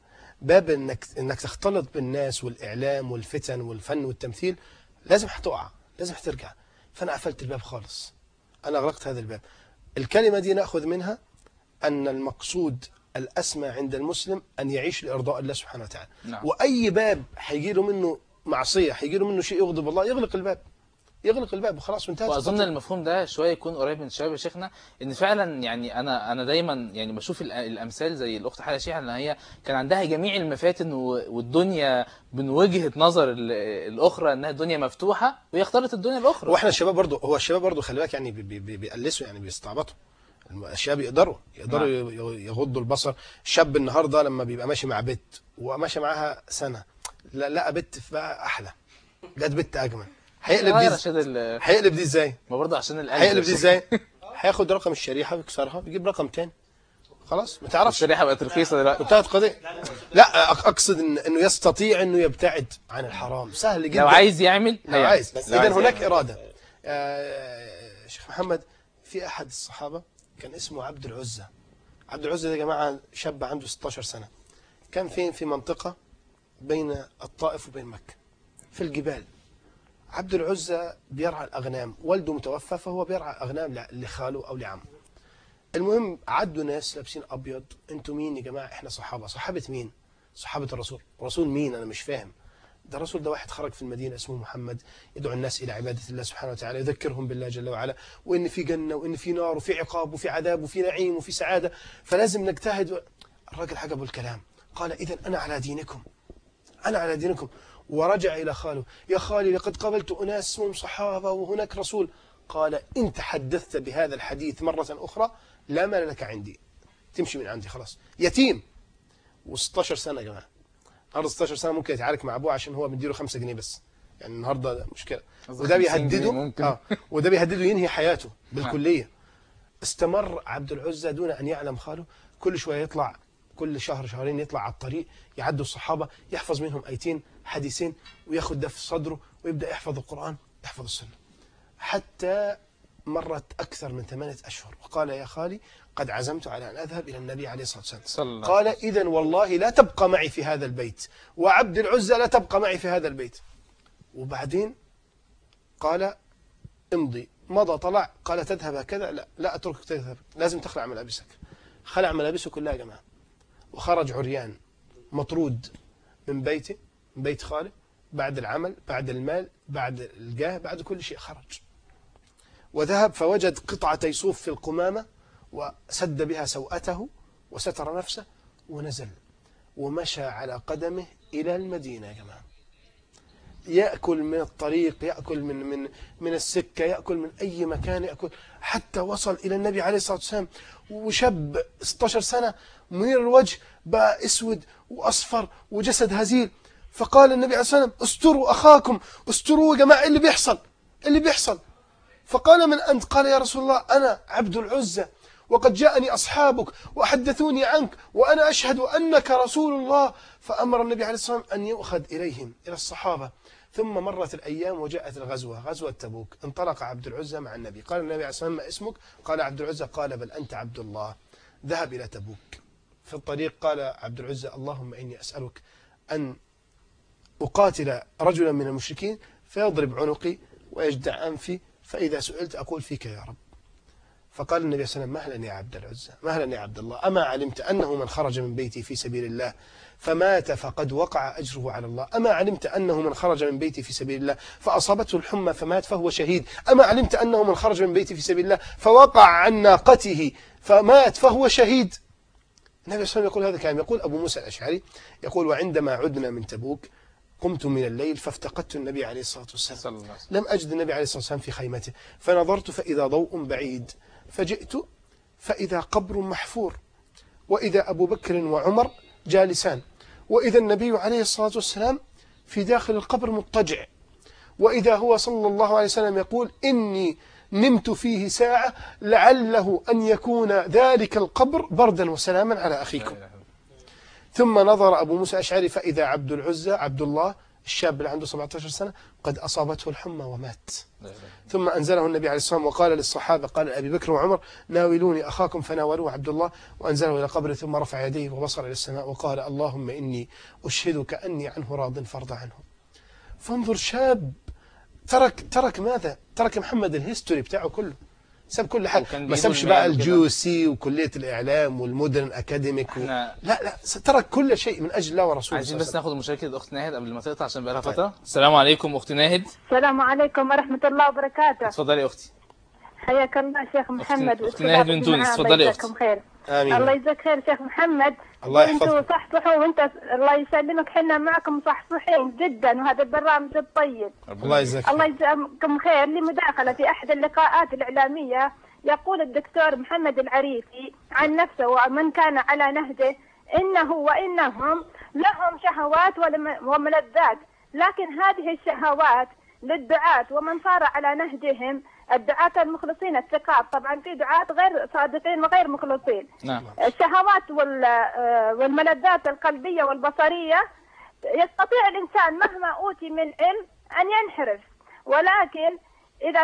باب انك انك تختلط بالناس والاعلام والفتن والفن والتمثيل لازم هتقع لازم هترجع. فانا قفلت الباب خالص، انا اغلقت هذا الباب. الكلمه دي ناخذ منها ان المقصود الاسمى عند المسلم ان يعيش لارضاء الله سبحانه وتعالى. نعم. واي باب هيجي له منه معصيه هيجي له منه شيء يغضب الله يغلق الباب يغلق الباب وخلاص وانتهت. واظن المفهوم ده شويه يكون قريب من الشباب يا شيخنا، ان فعلا يعني انا انا دايما يعني بشوف الامثال زي الاخت حلا شيحه ان هي كان عندها جميع المفاتن والدنيا من وجهه نظر الاخرى انها الدنيا مفتوحه وهي اختارت الدنيا الاخرى. واحنا الشباب برضه هو الشباب برضه خلي بالك يعني بي بي بيقلسوا يعني بيستعبطوا. الشباب يقدروا يقدروا يغضوا البصر. الشاب النهارده لما بيبقى ماشي مع بنت وماشي معاها سنه لا لا بنت بقى احلى جت بنت اجمل، هيقلب دي هيقلب دي ازاي؟ ما برضه عشان القلب هيقلب دي ازاي؟ هياخد رقم الشريحه ويكسرها ويجيب رقم تاني خلاص ما تعرفش. الشريحه بقت رخيصه دلوقتي انتهت قضيه. لا اقصد إن انه يستطيع انه يبتعد عن الحرام سهل جدا لو عايز يعمل لو عايز. اذا هناك اراده. آه شيخ محمد في احد الصحابه كان اسمه عبد العزة. عبد العزة يا جماعه شاب عنده ستاشر سنه، كان فين في منطقه بين الطائف وبين مكه في الجبال. عبد العزة بيرعى الأغنام، والده متوفى فهو بيرعى أغنام لخاله أو لعمه. المهم عدوا ناس لابسين أبيض، أنتوا مين يا جماعة؟ إحنا صحابة. صحابة مين؟ صحابة الرسول. رسول مين؟ أنا مش فاهم. ده الرسول ده واحد خرج في المدينة اسمه محمد يدعو الناس إلى عبادة الله سبحانه وتعالى، يذكرهم بالله جل وعلا وإن في جنة وإن في نار وفي عقاب وفي عذاب وفي نعيم وفي سعادة فلازم نجتهد. الراجل عجبه الكلام قال إذن أنا على دينكم أنا على دينكم. ورجع إلى خاله، يا خالي لقد قابلت أناس اسمهم صحابة وهناك رسول. قال إن تحدثت بهذا الحديث مرة أخرى لا مال لك عندي، تمشي من عندي خلاص. يتيم و16 سنة يا جماعة. النهارده ستاشر سنة ممكن يتعارك مع أبوه عشان هو مديله خمسة جنيه بس، يعني النهارده مشكلة. وده بيهدده آه وده بيهدده ينهي حياته بالكلية. استمر عبد العزة دون أن يعلم خاله، كل شوية يطلع كل شهر شهرين يطلع على الطريق يعدوا الصحابة يحفظ منهم آيتين حديثين وياخد ده في صدره ويبدأ يحفظ القرآن يحفظ السنة، حتى مرت أكثر من ثمانية أشهر وقال يا خالي قد عزمت على أن أذهب إلى النبي عليه الصلاة والسلام. قال إذن والله لا تبقى معي في هذا البيت، وعبد العزة لا تبقى معي في هذا البيت. وبعدين قال امضي، مضى طلع، قال تذهب هكذا، لا لا أتركك تذهب، لازم تخلع ملابسك. خلع ملابسه كلها يا جماعة وخرج عريان مطرود من بيته، من بيت خاله، بعد العمل، بعد المال، بعد الجاه، بعد كل شيء خرج وذهب فوجد قطعتي صوف في القمامة وسد بها سوءته وستر نفسه ونزل ومشى على قدمه إلى المدينة يا جماعة، يأكل من الطريق، يأكل من من من السكة، يأكل من أي مكان يأكل، حتى وصل إلى النبي عليه الصلاة والسلام وشاب ستة عشر سنة منير الوجه بقى أسود وأصفر وجسد هزيل. فقال النبي عليه الصلاة والسلام استروا أخاكم، استروا يا جماعة، اللي بيحصل اللي بيحصل. فقال من أنت؟ قال يا رسول الله أنا عبد العزة وقد جاءني أصحابك وحدثوني عنك وأنا أشهد أنك رسول الله. فأمر النبي عليه الصلاة والسلام أن يؤخذ إليهم إلى الصحابة. ثم مرت الأيام وجاءت الغزوة، غزوة تبوك. انطلق عبد العزة مع النبي، قال النبي عليه الصلاة والسلام ما اسمك؟ قال عبد العزة. قال بل أنت عبد الله. ذهب إلى تبوك. في الطريق قال عبد العزة اللهم إني أسألك أن أقاتل رجلا من المشركين فيضرب عنقي ويجدع أنفي، فإذا سئلت أقول فيك يا رب. فقال النبي صلى الله عليه وسلم مهلا يا عبد العزة، مهلا يا عبد الله، أما علمت أنه من خرج من بيتي في سبيل الله فمات فقد وقع أجره على الله؟ أما علمت أنه من خرج من بيتي في سبيل الله فأصابته الحمى فمات فهو شهيد؟ أما علمت أنه من خرج من بيتي في سبيل الله فوقع عن ناقته فمات فهو شهيد؟ النبي صلى الله عليه وسلم يقول هذا الكلام. يقول أبو موسى الأشعري يقول وعندما عدنا من تبوك قمت من الليل فافتقدت النبي عليه الصلاة والسلام، لم أجد النبي عليه الصلاة والسلام في خيمته، فنظرت فإذا ضوء بعيد، فجئت فإذا قبر محفور، وإذا أبو بكر وعمر جالسان، وإذا النبي عليه الصلاة والسلام في داخل القبر مضطجع، وإذا هو صلى الله عليه وسلم يقول إني نمت فيه ساعة لعله أن يكون ذلك القبر بردا وسلاما على أخيكم. ثم نظر أبو موسى الأشعري فإذا عبد العزة عبد الله الشاب اللي عنده سبعة عشر سنة قد أصابته الحمى ومات. ثم أنزله النبي عليه الصلاة والسلام وقال للصحابة، قال أبي بكر وعمر ناولوني أخاكم، فناولوه عبد الله وأنزله إلى قبره، ثم رفع يديه وبصر إلى السماء وقال اللهم إني أشهدك أني عنه راض فارض عنه. فانظر شاب ترك ترك ماذا؟ ترك محمد الهيستوري بتاعه كله، ساب كل حاجة، ما سابش بقى الجيو سي وكلية الإعلام والمودرن أكاديميك و... لا لا ترك كل شيء من أجل الله ورسوله. عايزين بس ناخد مشاركة أخت ناهد قبل ما تقطع عشان بقى لها فترة. السلام عليكم أخت ناهد. السلام عليكم ورحمة الله وبركاته. اتفضلي يا أختي. حياك الله شيخ محمد. أخت ناهد من تونس، اتفضلي يا أختي. خير. آمين. الله يجزاك خير شيخ محمد. الله يحفظك. انتوا صحصحوا وانت الله يسلمك، حنا معكم صحصحين جدا، وهذا البرنامج الطيب. الله يجزاك. الله يجزاكم خير. لمداخلة في أحد اللقاءات الإعلامية يقول الدكتور محمد العريفي عن نفسه ومن كان على نهجه إنه وإنهم لهم شهوات وملذات، لكن هذه الشهوات للدعاة ومن صار على نهجهم، الدعاة المخلصين الثقات، طبعا في دعاة غير صادقين وغير مخلصين. نعم. الشهوات والملذات القلبية والبصرية يستطيع الإنسان مهما أوتي من علم أن ينحرف، ولكن إذا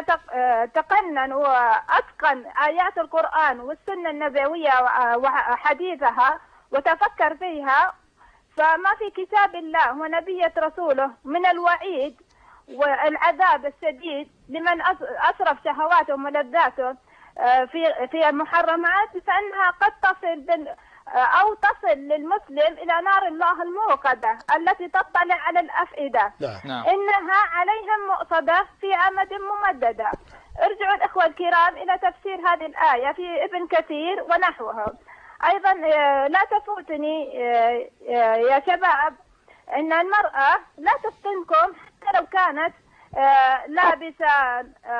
تقنن وأتقن آيات القرآن والسنة النبوية وحديثها وتفكر فيها، فما في كتاب الله ونبية رسوله من الوعيد والعذاب الشديد لمن أسرف شهواته وملذاته في في المحرمات، فإنها قد تصل بال أو تصل للمسلم إلى نار الله الموقدة التي تطلع على الأفئدة. نعم. إنها عليهم مؤصدة في أمد ممددة. ارجعوا الإخوة الكرام إلى تفسير هذه الآية في ابن كثير ونحوه. أيضا لا تفوتني يا شباب أن المرأة لا تفتنكم حتى لو كانت لابسة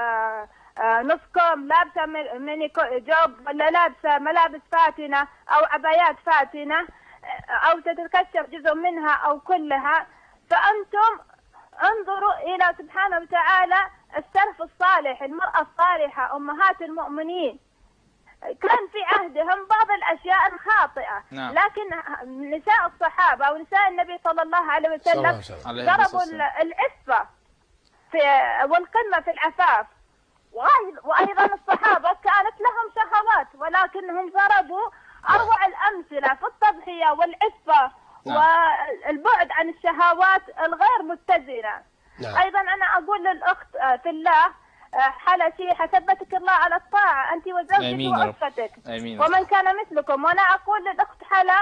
نص كم، لابسة ميني جوب، ولا لابسة ملابس فاتنة أو عبايات فاتنة، أو تتكشف جزء منها أو كلها. فأنتم انظروا إلى سبحانه وتعالى السلف الصالح، المرأة الصالحة أمهات المؤمنين، كان في عهدهم بعض الأشياء الخاطئة. نعم. لكن نساء الصحابة أو نساء النبي صلى الله عليه وسلم ضربوا العفة في والقمة في العفاف. وأيضا الصحابة كانت لهم شهوات، ولكنهم ضربوا أروع الأمثلة في التضحية والعفة. نعم. والبعد عن الشهوات الغير متزنة. نعم. أيضا أنا أقول للأخت آه، في الله آه، حالة شيحة ثبتك الله على الطاعة أنت وزوجك آمين يا رب. وأسرتك آمين. ومن كان مثلكم. وأنا أقول للأخت حلا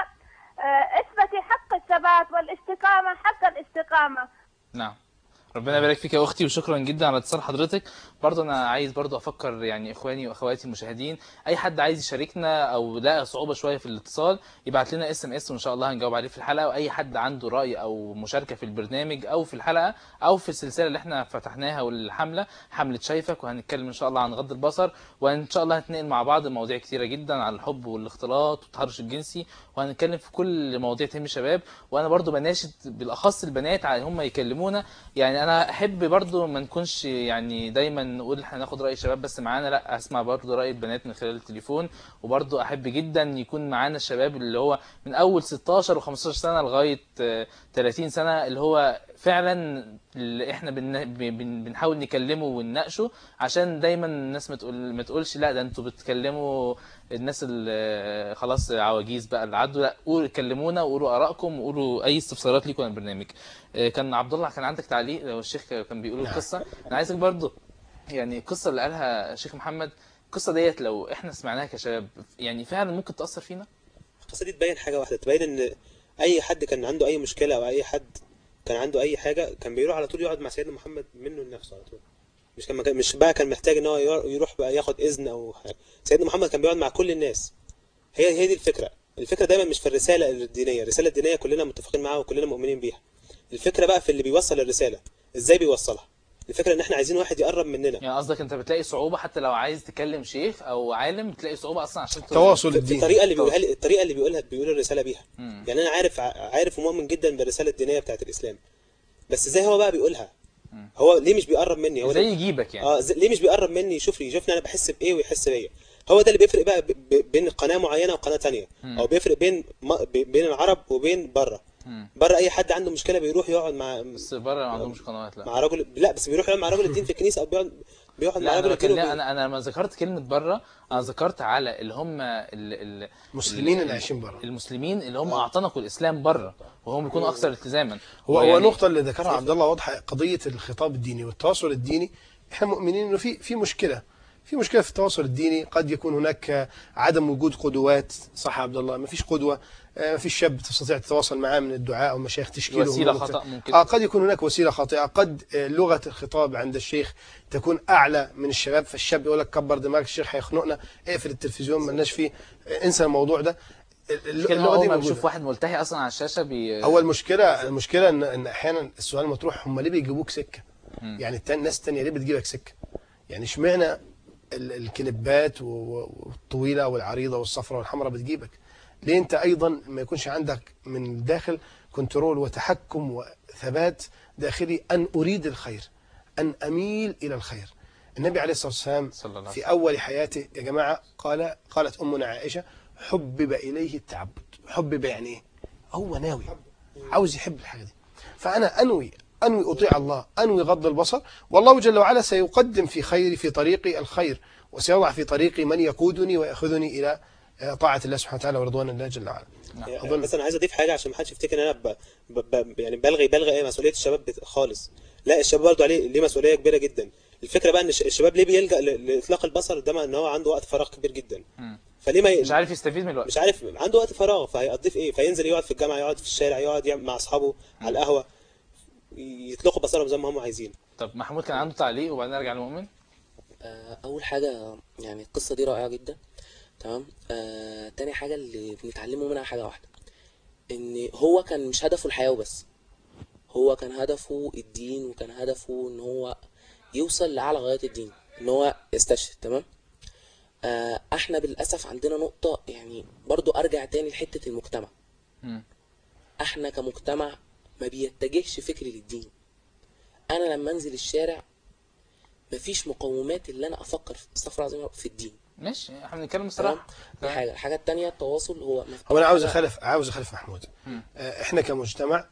آه، اثبتي حق الثبات والاستقامة حق الاستقامة. نعم، ربنا يبارك فيك يا اختي، وشكرا جدا على اتصال حضرتك. برضه انا عايز برضه افكر يعني اخواني واخواتي المشاهدين، اي حد عايز يشاركنا او لقى صعوبه شويه في الاتصال يبعت لنا اس ام اس وان شاء الله هنجاوب عليه في الحلقه. واي حد عنده راي او مشاركه في البرنامج او في الحلقه او في السلسله اللي احنا فتحناها والحمله حمله شايفك، وهنتكلم ان شاء الله عن غض البصر، وان شاء الله هنتنقل مع بعض مواضيع كتيره جدا عن الحب والاختلاط والتحرش الجنسي، وهنتكلم في كل مواضيع تهم الشباب. وانا برضه بناشد بالاخص البنات على هم يكلمونا. يعني انا احب برضه ما نكونش يعني دايما نقول احنا ناخد راي الشباب بس معانا، لا، اسمع برضه راي البنات من خلال التليفون. وبرضه احب جدا يكون معانا الشباب اللي هو من اول ستاشر وخمستاشر سنه لغايه تلاتين سنه، اللي هو فعلا اللي احنا بن بن بنحاول نكلمه ونناقشه، عشان دايما الناس ما تقول ما تقولش لا ده انتوا بتكلموا الناس اللي خلاص عواجيز بقى اللي عدوا. لا، قولوا كلمونا وقولوا ارائكم وقولوا اي استفسارات ليكم عن البرنامج. كان عبد الله كان عندك تعليق لو الشيخ كان بيقول القصه، انا عايزك برضو يعني القصه اللي قالها الشيخ محمد، القصه ديت لو احنا سمعناها كشباب يعني فعلا ممكن تاثر فينا. القصه دي تبين حاجه واحده، تبين ان اي حد كان عنده اي مشكله او اي حد كان عنده اي حاجه كان بيروح على طول يقعد مع سيدنا محمد منه لنفسه على طول. مش كان مش بقى كان محتاج ان هو يروح بقى ياخد اذن او حاجه. سيدنا محمد كان بيقعد مع كل الناس. هي هي دي الفكره. الفكره دايما مش في الرساله الدينيه، الرساله الدينيه كلنا متفقين معاها وكلنا مؤمنين بيها. الفكره بقى في اللي بيوصل الرساله ازاي بيوصلها. الفكره ان احنا عايزين واحد يقرب مننا. يعني قصدك انت بتلاقي صعوبه حتى لو عايز تكلم شيخ او عالم بتلاقي صعوبه اصلا عشان تواصل الدين، الطريقه اللي بيقولها الطريقه اللي بيقولها بيقول الرساله بيها. مم. يعني انا عارف عارف ومؤمن جدا بالرساله الدينيه بتاعت الاسلام، بس ازاي هو بقى بيقولها؟ مم. هو ليه مش بيقرب مني؟ هو ازاي يجيبك يعني؟ اه ليه مش بيقرب مني يشوف لي يشوفني انا بحس بايه ويحس بيا؟ هو ده اللي بيفرق بقى بين قناه معينه وقناه ثانيه، او بيفرق بين بين العرب وبين بره. بره اي حد عنده مشكله بيروح يقعد مع، بس بره ما عندهمش قنوات، لا مع رجل، لا بس بيروح يقعد مع رجل الدين في الكنيسه او بيقعد بيقعد مع رجل الدين. انا انا انا لما ذكرت كلمه بره انا ذكرت على اللي هم المسلمين اللي عايشين بره، المسلمين اللي هم اعتنقوا الاسلام بره وهم بيكونوا اكثر التزاما. هو هو النقطه اللي ذكرها عبد الله واضحه، قضيه الخطاب الديني والتواصل الديني. احنا مؤمنين انه في في مشكله في مشكله في التواصل الديني. قد يكون هناك عدم وجود قدوات، صح يا عبد الله؟ ما فيش قدوه، ما فيش شاب تستطيع تتواصل معاه من الدعاء او مشايخ تشكيله وسيله خطا ممكن. اه قد يكون هناك وسيله خاطئه، قد لغه الخطاب عند الشيخ تكون اعلى من الشباب، فالشاب يقول لك كبر دماغك الشيخ هيخنقنا، اقفل التلفزيون ما لناش فيه، انسى الموضوع ده. اللغه دي ما بنشوف واحد ملتحي اصلا على الشاشه بي... هو المشكله المشكله ان ان احيانا السؤال مطروح هم ليه بيجيبوك سكه؟ م. يعني الناس الثانيه ليه بتجيبك سكه؟ يعني اشمعنى الكليبات والطويله والعريضه والصفراء والحمراء بتجيبك؟ ليه انت ايضا ما يكونش عندك من الداخل كنترول وتحكم وثبات داخلي ان اريد الخير، ان اميل الى الخير؟ النبي عليه الصلاه والسلام في اول حياته يا جماعه قال قالت امنا عائشه حبب اليه التعبد. حبب يعني ايه؟ هو ناوي عاوز يحب الحاجه دي، فانا انوي انوي اطيع الله، انوي غض البصر، والله جل وعلا سيقدم في خيري في طريقي الخير، وسيضع في طريقي من يقودني ويأخذني الى طاعه الله سبحانه وتعالى ورضوان الله جل وعلا. أظن بس انا عايز اضيف حاجه عشان ما حدش يفتكر ان انا ب... ب... ب... يعني بلغي بلغي ايه مسؤوليه الشباب خالص. لا، الشباب برضه عليه ليه مسؤوليه كبيره جدا. الفكره بقى ان الشباب ليه بيلجأ لاطلاق البصر ده؟ ان هو عنده وقت فراغ كبير جدا. م. فليه ما ي... مش عارف يستفيد من الوقت، مش عارف، عنده وقت فراغ فهيقضيه في ايه؟ فينزل يقعد في الجامعه، يقعد في الشارع، يقعد مع اصحابه م. على القهوه، يطلقوا بصرهم زي ما هم عايزين. طب محمود كان عنده تعليق وبعدين نرجع للمؤمن. اول حاجه يعني القصه دي رائعه جدا، تمام. آه، تاني حاجه اللي بنتعلمه منها حاجه واحده، ان هو كان مش هدفه الحياه وبس، هو كان هدفه الدين، وكان هدفه ان هو يوصل لاعلى غايات الدين، ان هو يستشهد، تمام. آه، احنا بالاسف عندنا نقطه، يعني برضو ارجع تاني لحته المجتمع. م. احنا كمجتمع ما بيتجهش فكري للدين. انا لما انزل الشارع مفيش مقومات اللي انا افكر في استغفر الله العظيم في الدين. ماشي، احنا بنتكلم بصراحه. دي حاجه الحاجه الثانيه التواصل. هو هو انا عاوز اخالف عاوز اخالف محمود. م. احنا كمجتمع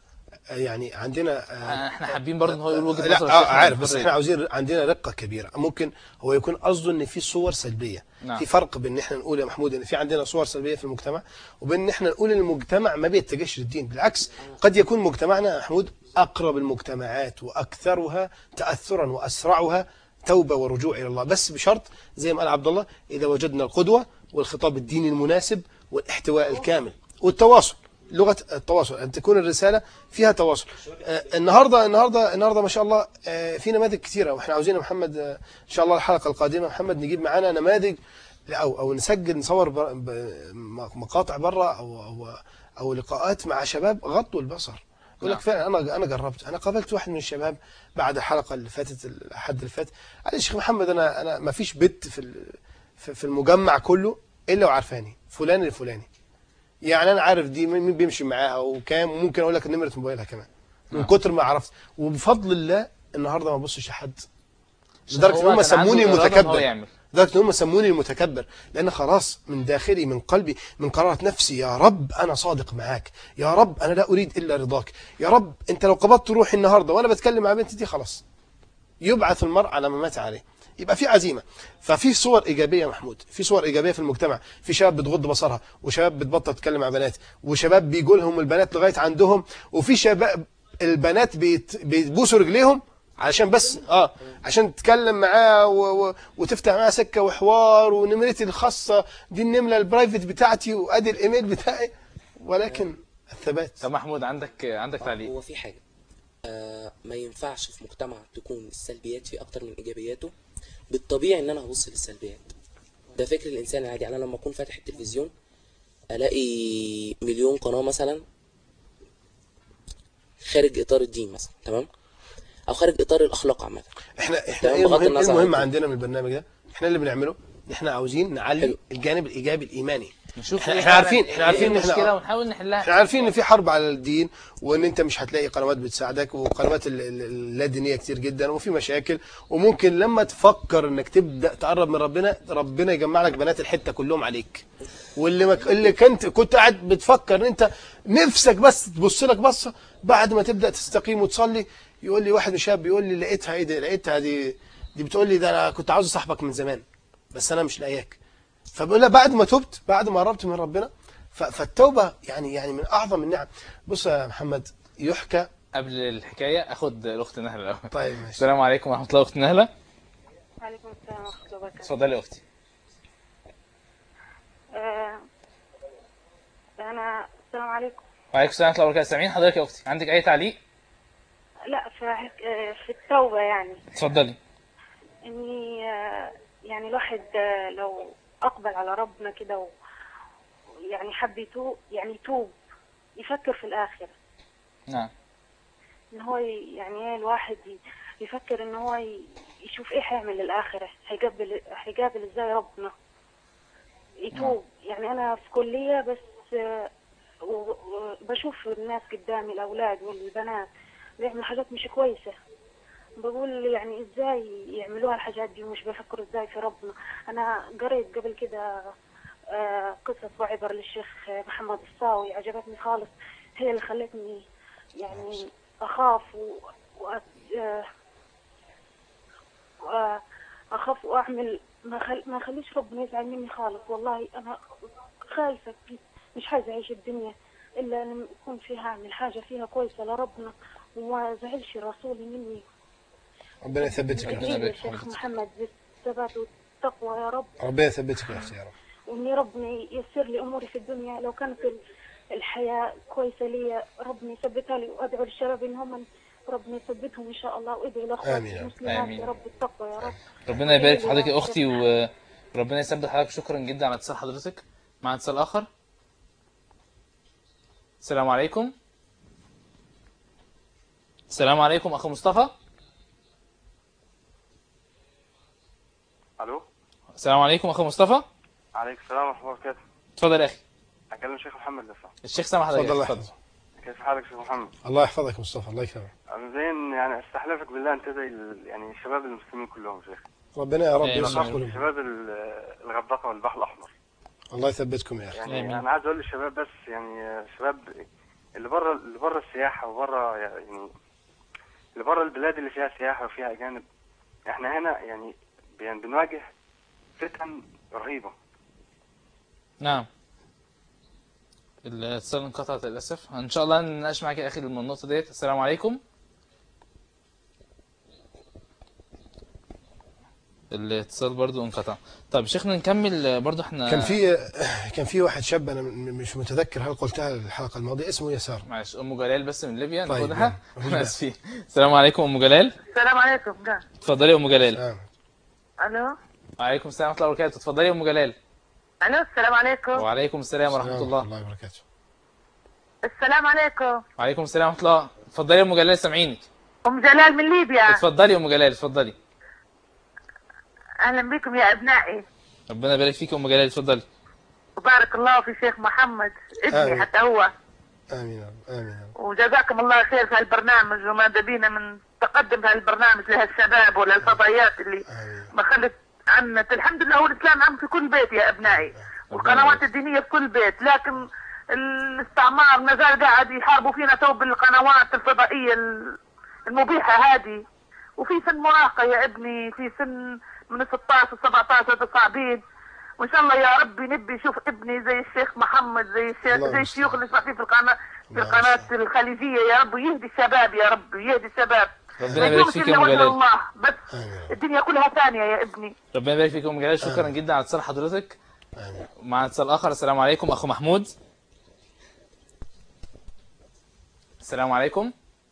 يعني عندنا آه، احنا حابين برضه ان هو يقول وجهه لا نظر آه الشيخ عارف، بس الحرية. احنا عاوزين عندنا رقه كبيره. ممكن هو يكون قصده ان في صور سلبيه. نعم. في فرق بين ان احنا نقول يا محمود ان في عندنا صور سلبيه في المجتمع، وبين ان احنا نقول ان المجتمع ما بيتجهش للدين. بالعكس، قد يكون مجتمعنا يا محمود اقرب المجتمعات واكثرها تاثرا واسرعها توبه ورجوع الى الله، بس بشرط زي ما قال عبد الله، اذا وجدنا القدوه والخطاب الديني المناسب والاحتواء الكامل والتواصل، لغه التواصل، ان تكون الرساله فيها تواصل. آه النهارده النهارده النهارده ما شاء الله آه في نماذج كثيره، واحنا عاوزين يا محمد آه ان شاء الله الحلقه القادمه محمد نجيب معانا نماذج او او نسجل نصور بر- ب- مقاطع بره او او او لقاءات مع شباب غضوا البصر. يقول لك نعم. فعلا انا انا جربت، انا قابلت واحد من الشباب بعد الحلقه اللي فاتت الحد اللي فات، قال لي يا شيخ محمد انا انا ما فيش بت في ال- في في المجمع كله الا وعارفاني فلان الفلاني. يعني انا عارف دي مين بيمشي معاها وكام، وممكن اقول لك نمره موبايلها كمان من كتر ما عرفت. وبفضل الله النهارده ما ببصش لحد، لدرجه ان هو هم كان سموني عنده إرادة إن هو المتكبر. يعمل. لدرجه ان هم سموني المتكبر، لان خلاص من داخلي من قلبي من قرارة نفسي، يا رب انا صادق معاك، يا رب انا لا اريد الا رضاك، يا رب انت لو قبضت روحي النهارده وانا بتكلم مع بنتي دي خلاص يبعث المرء على ما مات عليه. يبقى في عزيمه. ففي صور ايجابيه يا محمود، في صور ايجابيه في المجتمع، في شباب بتغض بصرها، وشباب بتبطل تتكلم مع بنات، وشباب بيجوا لهم البنات لغايه عندهم، وفي شباب البنات بيت بيبوسوا رجليهم علشان بس اه عشان تتكلم معاه و... و... وتفتح معاه سكه وحوار، ونمرتي الخاصه دي النمله البرايفت بتاعتي وادي الايميل بتاعي، ولكن الثبات. طب محمود عندك عندك تعليق؟ هو في حاجة آه ما ينفعش في مجتمع تكون السلبيات فيه أكتر من إيجابياته. بالطبيعي إن أنا هبص للسلبيات، ده فكر الإنسان العادي. يعني أنا لما أكون فاتح التلفزيون ألاقي مليون قناة مثلا خارج إطار الدين مثلا، تمام، أو خارج إطار الأخلاق عامة. احنا احنا تمام، ايه بغض المهم, النظر المهم عن عندنا من البرنامج ده، احنا اللي بنعمله ان احنا عاوزين نعلي حلو. الجانب الايجابي الايماني. نشوف احنا, إيه احنا فعلاً- عارفين احنا إيه عارفين ان المشكله احنا ونحاول نحلها. احنا عارفين ان في حرب على الدين، وان انت مش هتلاقي قنوات بتساعدك، وقنوات ال- ال- اللا دينيه كتير جدا، وفي مشاكل. وممكن لما تفكر انك تبدا تقرب من ربنا، ربنا يجمع لك بنات الحته كلهم عليك. واللي ما ك- اللي كنت كنت قاعد بتفكر ان انت نفسك بس تبص لك بصه، بعد ما تبدا تستقيم وتصلي يقول لي واحد شاب بيقول لي لقيتها ايه دي، لقيتها دي دي بتقول لي ده انا كنت عاوز اصاحبك من زمان بس انا مش لاقياك. فبقول لها بعد ما تبت، بعد ما قربت من ربنا، ف- فالتوبه يعني يعني من اعظم النعم. بص يا محمد، يحكى قبل الحكايه اخد الاخت نهله الاول. طيب ماشي. السلام عليكم ورحمه الله. اخت نهله وعليكم السلام ورحمة الله وبركاته. اتفضلي يا اختي. آه، أنا السلام عليكم. وعليكم السلام ورحمه الله وبركاته. سامعين حضرتك يا اختي؟ عندك اي تعليق؟ لا في حك- آه، في التوبة يعني اتفضلي. إني آه، يعني الواحد آه، لو أقبل على ربنا كده و- يعني حب يتوب، يعني يتوب يفكر في الآخرة. نعم. إن هو ي- يعني إيه الواحد ي- يفكر إن هو ي- يشوف إيه هيعمل للآخرة، هيقابل هيقابل إزاي ربنا، يتوب. يعني أنا في كلية بس آه، و- وبشوف الناس قدامي الأولاد والبنات بيعملوا حاجات مش كويسة، بقول يعني ازاي يعملوها الحاجات دي ومش بيفكروا ازاي في ربنا. انا قريت قبل كده آه، قصة وعبر للشيخ محمد الصاوي، عجبتني خالص، هي اللي خلتني يعني اخاف و... و... آه، آه، اخاف واعمل ما خل... ما خليش ربنا يزعل مني خالص. والله انا خايفة، مش عايزة اعيش الدنيا الا ان يكون فيها اعمل حاجة فيها كويسة لربنا وما زعلش رسولي مني. ربنا يثبتك يا ادعي يا اختي. شيخ محمد بالثبات والتقوى يا رب، ربنا يثبتك يا اختي يا رب. واني ربنا ييسر لي اموري في الدنيا. لو كانت ال- الحياة كويسة لي ربنا يثبتها لي، وادعو للشباب ان هم ربنا يثبتهم ان شاء الله، وادعو لاخواتي آمين يا رب. المسلمات آمين. يا رب التقوى يا رب. ربنا يبارك في حضرتك يا اختي وربنا يثبت حضرتك. شكرا جدا على اتصال حضرتك. مع اتصال اخر. السلام عليكم. السلام عليكم اخو مصطفى. الو. السلام عليكم اخو مصطفى. عليكم السلام ورحمه الله وبركاته. اتفضل يا اخي. اكلم الشيخ محمد لسه. الشيخ سامح حضرتك. اتفضل الله اتفضل. يحفظك. كيف حالك يا شيخ محمد؟ الله يحفظك يا مصطفى، الله يكرمك. انا زين يعني استحلفك بالله انت زي ال- يعني الشباب المسلمين كلهم شيخ. ربنا يا رب آمين. يصلح قلوبهم. شباب ال- الغردقه والبحر الاحمر. الله يثبتكم يا اخي. يعني آمين. انا عايز اقول للشباب بس يعني شباب اللي بره اللي بره السياحه وبره يعني اللي بره البلاد اللي فيها سياحه وفيها اجانب، احنا هنا يعني بن- بنواجه فتن رهيبه. نعم. الاتصال انقطع للاسف. ان شاء الله نناقش معاك يا اخي النقطه ديت. السلام عليكم. الاتصال برضو انقطع. طيب شيخنا نكمل برضو احنا. كان في كان في واحد شاب انا م- مش متذكر هل قلتها الحلقه الماضيه، اسمه يسار. معلش ام جلال بس من ليبيا طيب، ناخدها. يلا. انا اسفين. السلام عليكم ام جلال. السلام عليكم. ده اتفضلي يا ام جلال. الو. وعليكم السلام ورحمه الله وبركاته. اتفضلي يا ام جلال. الو السلام عليكم. وعليكم السلام ورحمه الله. الله وبركاته. السلام عليكم. وعليكم السلام ورحمه الله. اتفضلي يا ام جلال سامعينك. ام جلال من ليبيا. اتفضلي يا ام جلال اتفضلي. اهلا بكم يا ابنائي. ربنا يبارك فيك يا ام جلال اتفضلي. وبارك الله في شيخ محمد ابني آمين. حتى هو. امين يا رب، امين يا رب. وجزاكم الله خير في هالبرنامج، وماذا بينا من تقدم في هالبرنامج لهالشباب وللفضائيات اللي ما خلت عنا. الحمد لله هو الاسلام عم في كل بيت يا ابنائي، والقنوات الدينيه في كل بيت، لكن الاستعمار ما زال قاعد يحاربوا فينا تو بالقنوات الفضائيه المبيحه هذه. وفي سن مراهقه يا ابني، في سن من ستاشر سبعتاشر صعبين، وان شاء الله يا ربي نبي نشوف ابني زي الشيخ محمد، زي الشيخ زي الشيوخ اللي نسمع فيه في القناه في القناه الخليجيه. يا رب يهدي الشباب، يا رب يهدي الشباب. ربنا يبارك فيك يا ام جلال. الله بس الدنيا كلها ثانيه يا ابني. ربنا يبارك فيك يا ام جلال. شكرا جدا على اتصال حضرتك. مع اتصال اخر. السلام عليكم اخو محمود. السلام عليكم.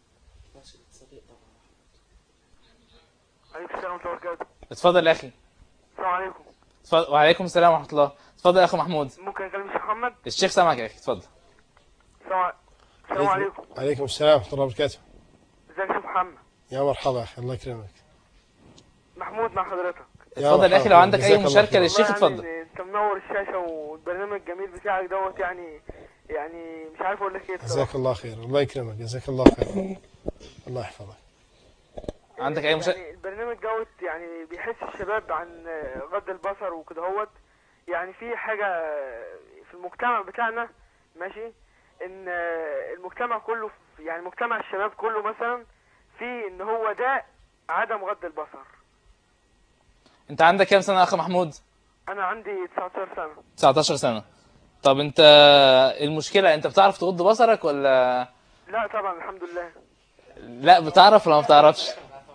عليكم السلام ورحمه الله وبركاته. اتفضل يا اخي. السلام عليكم. اتفضل. وعليكم السلام ورحمه الله. اتفضل يا اخو محمود. ممكن اكلم الشيخ محمد؟ الشيخ سامعك يا اخي اتفضل. السلام السلام عليكم. عليكم السلام ورحمه الله وبركاته. ازيك يا شيخ محمد؟ يا مرحبا اخي، الله يكرمك. محمود مع حضرتك. اتفضل يا اخي، لو عندك اي مشاركه للشيخ اتفضل. يعني انت منور الشاشه والبرنامج الجميل بتاعك دوت، يعني يعني مش عارف اقول لك ايه. جزاك الله خير، الله يكرمك، جزاك الله خير. الله يحفظك. عندك اي مشاركه؟ يعني البرنامج دوت يعني بيحس الشباب عن غض البصر وكده هوت. يعني في حاجه في المجتمع بتاعنا ماشي، ان المجتمع كله يعني مجتمع الشباب كله مثلا في ان هو ده عدم غض البصر. انت عندك كام سنه يا اخ محمود؟ انا عندي تسعتاشر سنه. تسعتاشر سنه. طب انت المشكله انت بتعرف تغض بصرك ولا؟ لا طبعا الحمد لله. لا بتعرف ولا ما بتعرفش؟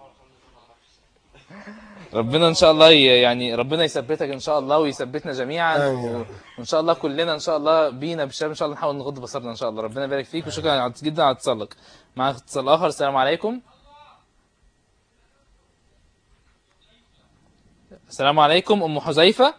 ربنا ان شاء الله يعني ربنا يثبتك ان شاء الله ويثبتنا جميعا، وان شاء الله كلنا ان شاء الله بينا بالشباب ان شاء الله نحاول نغض بصرنا ان شاء الله. ربنا يبارك فيك وشكرا جدا على اتصالك. معاك اتصال اخر. السلام عليكم. السلام عليكم ام حذيفه.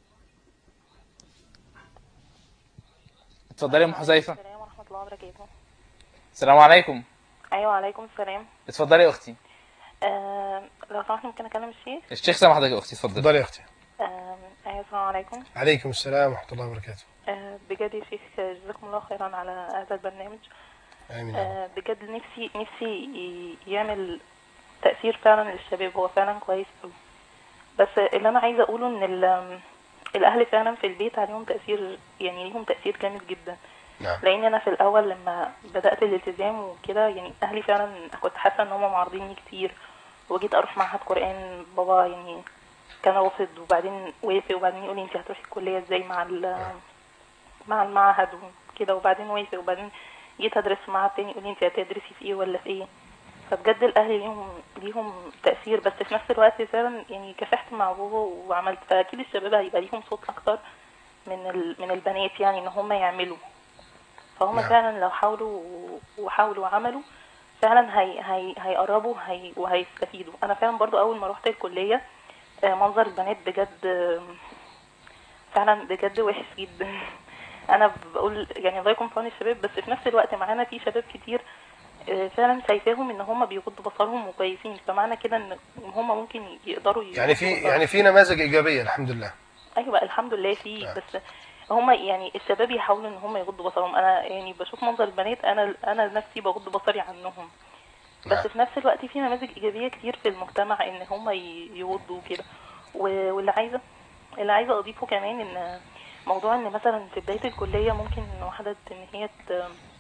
اتفضلي يا ام حذيفه. السلام ورحمه الله وبركاته. السلام عليكم. ايوه وعليكم السلام. اتفضلي يا اختي. آه لو سمحت ممكن اكلم الشيخ؟ الشيخ سامع حضرتك يا اختي اتفضلي. اتفضلي يا اختي. آه ايوه السلام عليكم. عليكم السلام ورحمه الله وبركاته. آه بجد يا شيخ جزاكم الله خيرا على هذا البرنامج. امين. آه بجد نفسي نفسي يعمل تأثير فعلا للشباب، هو فعلا كويس قوي. بس اللي انا عايزه اقوله ان الاهل فعلا في البيت عليهم تأثير، يعني ليهم تأثير جامد جدا. نعم. لان انا في الاول لما بدأت الالتزام وكده يعني اهلي فعلا كنت حاسه ان هم معارضيني كتير، وجيت اروح معهد قرآن بابا يعني كان رافض، وبعدين وافق، وبعدين يقول لي انت هتروحي الكليه ازاي مع مع المعهد وكده، وبعدين وافق، وبعدين جيت ادرس في معهد تاني يقول لي انت هتدرسي في ايه ولا في ايه. فبجد الاهل ليهم ليهم تأثير، بس في نفس الوقت فعلا يعني كافحت مع بابا وعملت، فاكيد الشباب هيبقى ليهم صوت اكتر من ال... من البنات يعني ان هم يعملوا. فهم نعم. فعلا لو حاولوا وحاولوا وعملوا فعلا هي هي هيقربوا هي وهيستفيدوا. انا فعلا برضو اول ما روحت الكليه منظر البنات بجد فعلا بجد وحش جدا. انا بقول يعني الله يكون في عون الشباب، بس في نفس الوقت معانا في شباب كتير فعلا شايفاهم ان هم بيغضوا بصرهم وكويسين، فمعنى كده ان هم ممكن يقدروا يعني في يعني في نماذج ايجابيه الحمد لله. ايوه الحمد لله في، بس هم يعني الشباب يحاولوا ان هم يغضوا بصرهم. انا يعني بشوف منظر البنات انا انا نفسي بغض بصري عنهم، بس في نفس الوقت في نماذج ايجابيه كتير في المجتمع ان هم يغضوا كده. واللي عايزه اللي عايزه اضيفه كمان ان موضوع ان مثلا في بدايه الكليه ممكن واحده ان هي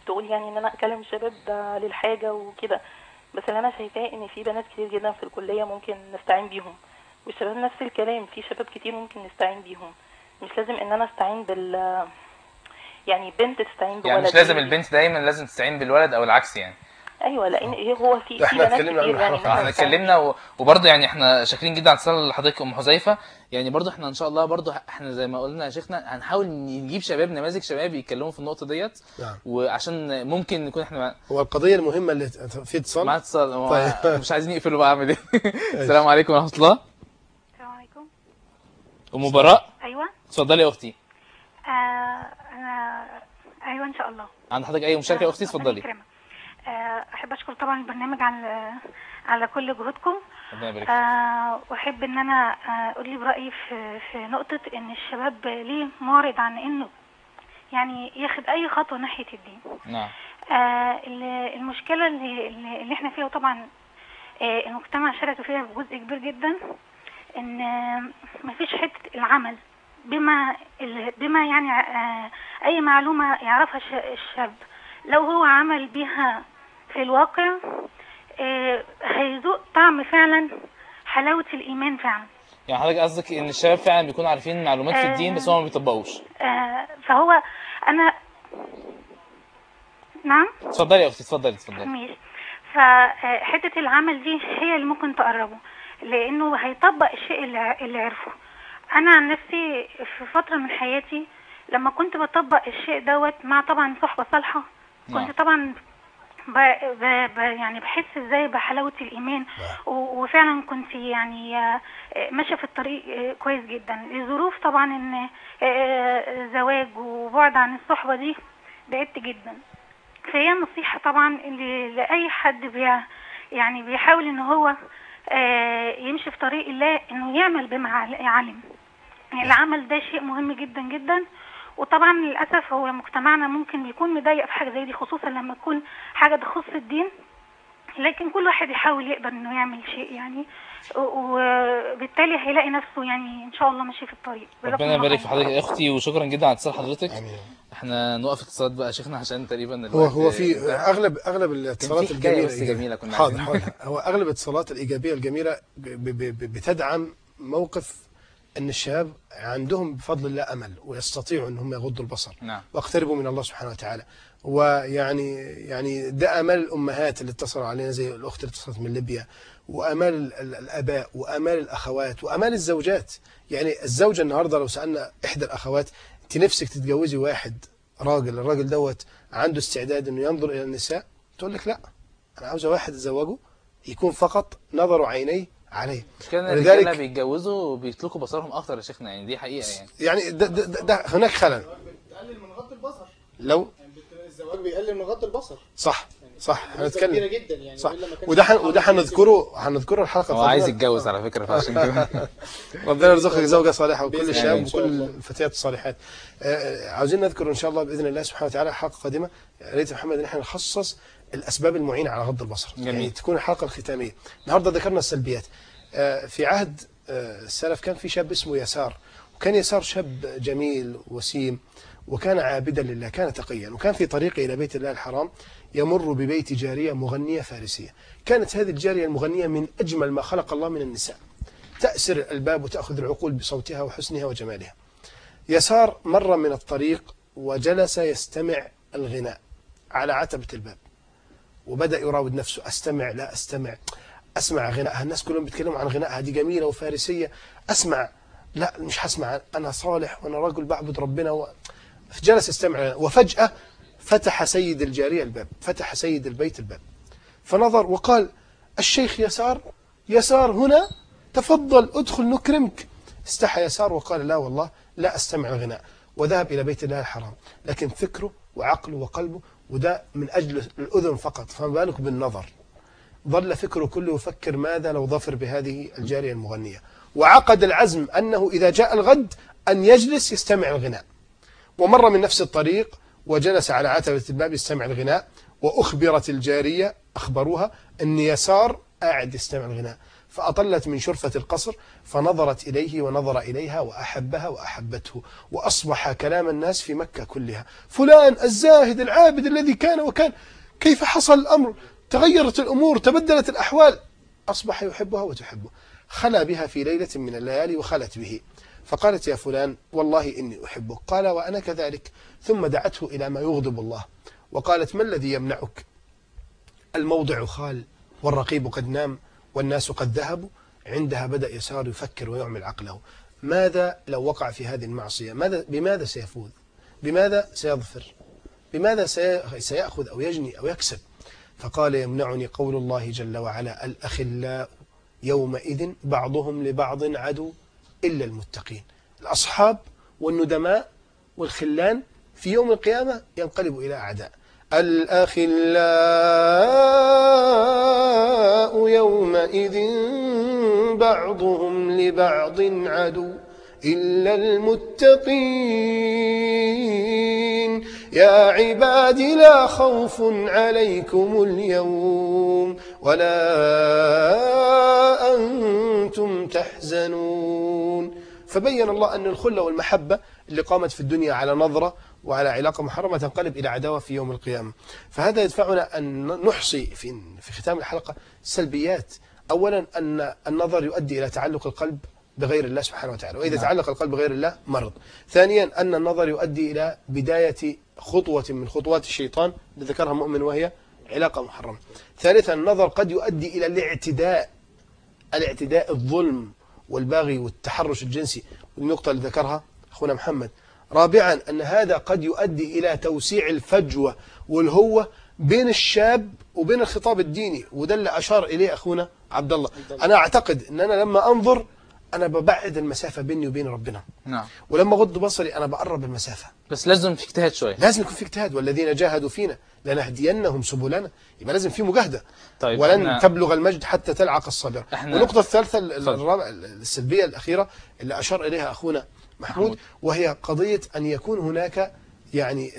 تقول يعني ان انا اكلم الشباب ده للحاجه وكده، بس اللي انا شايفاه ان في بنات كتير جدا في الكليه ممكن نستعين بيهم، والشباب نفس الكلام، في شباب كتير ممكن نستعين بيهم. مش لازم ان انا استعين بال يعني بنت تستعين بولد، يعني مش لازم البنت دايما لازم تستعين بالولد او العكس يعني. ايوه، لان ايه هو في في احنا بنات اتكلمنا كتير عن يعني الحلقة. احنا اتكلمنا و- وبرضه يعني احنا شاكرين جدا على اتصال لحضرتك ام حذيفه. يعني برضه احنا ان شاء الله برضه احنا زي ما قلنا يا شيخنا هنحاول نجيب شباب، نماذج شباب يتكلموا في النقطه ديت. نعم. وعشان ممكن نكون احنا هو القضيه المهمه اللي في اتصال مع اتصال طيب. مش عايزين يقفلوا بقى، اعمل ايه؟ السلام عليكم ورحمه الله. السلام عليكم. ام براء، ايوه. اتفضلي يا اختي. آه انا ايوه ان شاء الله. عند حضرتك اي مشاركه يا اختي؟ اتفضلي. آه احب اشكر طبعا البرنامج على على كل جهودكم. ربنا يبارك فيك. آه واحب ان انا آه اقول لي برايي في في نقطه ان الشباب ليه معرض عن انه يعني ياخد اي خطوه ناحيه الدين. نعم. آه المشكله اللي اللي احنا فيها طبعا آه المجتمع شارك فيها بجزء كبير جدا، ان آه مفيش حته العمل بما بما يعني آه اي معلومه يعرفها الشاب لو هو عمل بيها في الواقع آه هيذوق طعم فعلا حلاوه الايمان فعلا. يعني حضرتك قصدك ان الشباب فعلا بيكونوا عارفين معلومات في الدين بس هم ما بيطبقوش. آه فهو انا نعم اتفضلي يا اختي، اتفضلي اتفضلي. ماشي. فحته العمل دي هي اللي ممكن تقربه، لانه هيطبق الشيء اللي اللي عرفه. انا عن نفسي في فتره من حياتي لما كنت بطبق الشيء دوت مع طبعا صحبه صالحه، كنت طبعا ب... ب... ب... يعني بحس ازاي بحلاوه الايمان، و... وفعلا كنت يعني ماشيه في الطريق كويس جدا. الظروف طبعا ان زواج وبعد عن الصحبه دي بعدت جدا. فهي نصيحه طبعا ل... لاي حد بي... يعني بيحاول ان هو يمشي في طريق الله، انه يعمل بما علم. العمل ده شيء مهم جدا جدا. وطبعا للاسف هو مجتمعنا ممكن بيكون مضايق في حاجه زي دي، خصوصا لما تكون حاجه تخص الدين، لكن كل واحد يحاول يقدر انه يعمل شيء يعني، وبالتالي هيلاقي نفسه يعني ان شاء الله ماشي في الطريق. ربنا يبارك في حضرتك يا اختي، وشكرا جدا على اتصال حضرتك. احنا نوقف اتصالات بقى يا شيخنا عشان تقريبا هو هو في اغلب اغلب الاتصالات الجميله بس جميله كنا حاضر حاضر هو اغلب الاتصالات الايجابيه الجميله بتدعم موقف ان الشباب عندهم بفضل الله امل ويستطيعوا ان هم يغضوا البصر. نعم. واقتربوا من الله سبحانه وتعالى. ويعني يعني ده امال الامهات اللي اتصلوا علينا زي الاخت اللي اتصلت من ليبيا، وامال الاباء، وامال الاخوات، وامال الزوجات. يعني الزوجه النهارده لو سالنا احدى الاخوات انت نفسك تتجوزي واحد راجل، الراجل دوت عنده استعداد انه ينظر الى النساء، تقول لك لا، انا عاوزه واحد اتزوجه يكون فقط نظر عينيه عليه. كان الرجاله بيتجوزوا وبيطلقوا بصرهم اكتر يا شيخنا، يعني دي حقيقه يعني. يعني ده, ده, ده, ده هناك خلل. بتقلل من غض البصر. لو يعني الزواج بيقلل من غض البصر. صح صح هنتكلم كبيره جدا يعني. صح. وده حن... وده هنذكره هنذكره الحلقه. هو عايز يتجوز على فكره فعشان كده. ربنا يرزقك زوجه صالحه وكل الشباب وكل الفتيات الصالحات. آه عاوزين نذكر ان شاء الله باذن الله سبحانه وتعالى حلقه قادمه. يا ريت محمد ان احنا نخصص الاسباب المعينه على غض البصر. جميل. يعني تكون الحلقه الختاميه. النهارده ذكرنا السلبيات. آه في عهد آه السلف كان في شاب اسمه يسار، وكان يسار شاب جميل وسيم، وكان عابدا لله، كان تقيا، وكان في طريقه إلى بيت الله الحرام يمر ببيت جارية مغنية فارسية. كانت هذه الجارية المغنية من أجمل ما خلق الله من النساء، تأسر الباب وتأخذ العقول بصوتها وحسنها وجمالها. يسار مر من الطريق وجلس يستمع الغناء على عتبة الباب، وبدأ يراود نفسه، أستمع لا أستمع، أسمع غناءها، الناس كلهم بيتكلموا عن غناءها دي جميلة وفارسية، أسمع لا مش هسمع، أنا صالح وأنا رجل بعبد ربنا و... جلس يستمع. وفجأة فتح سيد الجارية الباب، فتح سيد البيت الباب، فنظر وقال الشيخ يسار، يسار هنا، تفضل ادخل نكرمك. استحى يسار وقال لا والله لا أستمع الغناء، وذهب إلى بيت الله الحرام. لكن فكره وعقله وقلبه، وده من أجل الأذن فقط، فما بالك بالنظر، ظل فكره كله يفكر ماذا لو ظفر بهذه الجارية المغنية، وعقد العزم أنه إذا جاء الغد أن يجلس يستمع الغناء. ومر من نفس الطريق وجلس على عتبة الباب يستمع الغناء، وأخبرت الجارية، أخبروها أن يسار قاعد يستمع الغناء. فأطلت من شرفة القصر فنظرت إليه ونظر إليها وأحبها وأحبته، وأصبح كلام الناس في مكة كلها: فلان الزاهد العابد الذي كان وكان، كيف حصل الأمر؟ تغيرت الأمور، تبدلت الأحوال. أصبح يحبها وتحبه. خلى بها في ليلة من الليالي وخلت به، فقالت: يا فلان والله إني أحبك. قال: وأنا كذلك. ثم دعته إلى ما يغضب الله وقالت: ما الذي يمنعك؟ الموضع خال والرقيب قد نام والناس قد ذهبوا. عندها بدأ يسار يفكر ويعمل عقله: ماذا لو وقع في هذه المعصية؟ ماذا بماذا سيفوز؟ بماذا سيظفر؟ بماذا سيأخذ أو يجني أو يكسب؟ فقال: يمنعني قول الله جل وعلا: الأخلاء يومئذ بعضهم لبعض عدو إلا المتقين. الأصحاب والندماء والخلان في يوم القيامة ينقلب إلى أعداء. الأخلاء يومئذ بعضهم لبعض عدو إلا المتقين يا عبادي لا خوف عليكم اليوم ولا أنتم تحزنون. فبين الله أن الخلة والمحبة اللي قامت في الدنيا على نظرة وعلى علاقة محرمة تنقلب إلى عداوة في يوم القيامة. فهذا يدفعنا أن نحصي في في ختام الحلقة سلبيات. أولا أن النظر يؤدي إلى تعلق القلب بغير الله سبحانه وتعالى، وإذا نعم. تعلق القلب بغير الله مرض. ثانيا أن النظر يؤدي إلى بداية خطوة من خطوات الشيطان اللي ذكرها مؤمن وهي علاقة محرمة. ثالثا النظر قد يؤدي إلى الاعتداء الاعتداء الظلم والباغي والتحرش الجنسي، والنقطة اللي ذكرها أخونا محمد. رابعا أن هذا قد يؤدي إلى توسيع الفجوة والهوة بين الشاب وبين الخطاب الديني، وده اللي أشار إليه أخونا عبد الله. أنا أعتقد أن أنا لما أنظر أنا ببعد المسافة بيني وبين ربنا، نعم. ولما أغض بصري أنا بقرب المسافة. بس لازم في اجتهاد شوية، لازم يكون في اجتهاد. والذين جاهدوا فينا لنهدينهم سبلنا، يبقى لازم في مجاهدة. طيب ولن احنا... تبلغ المجد حتى تلعق الصبر. احنا... والنقطة الثالثة الرابعة السلبية الأخيرة اللي أشار إليها أخونا محمود, محمود. وهي قضية أن يكون هناك يعني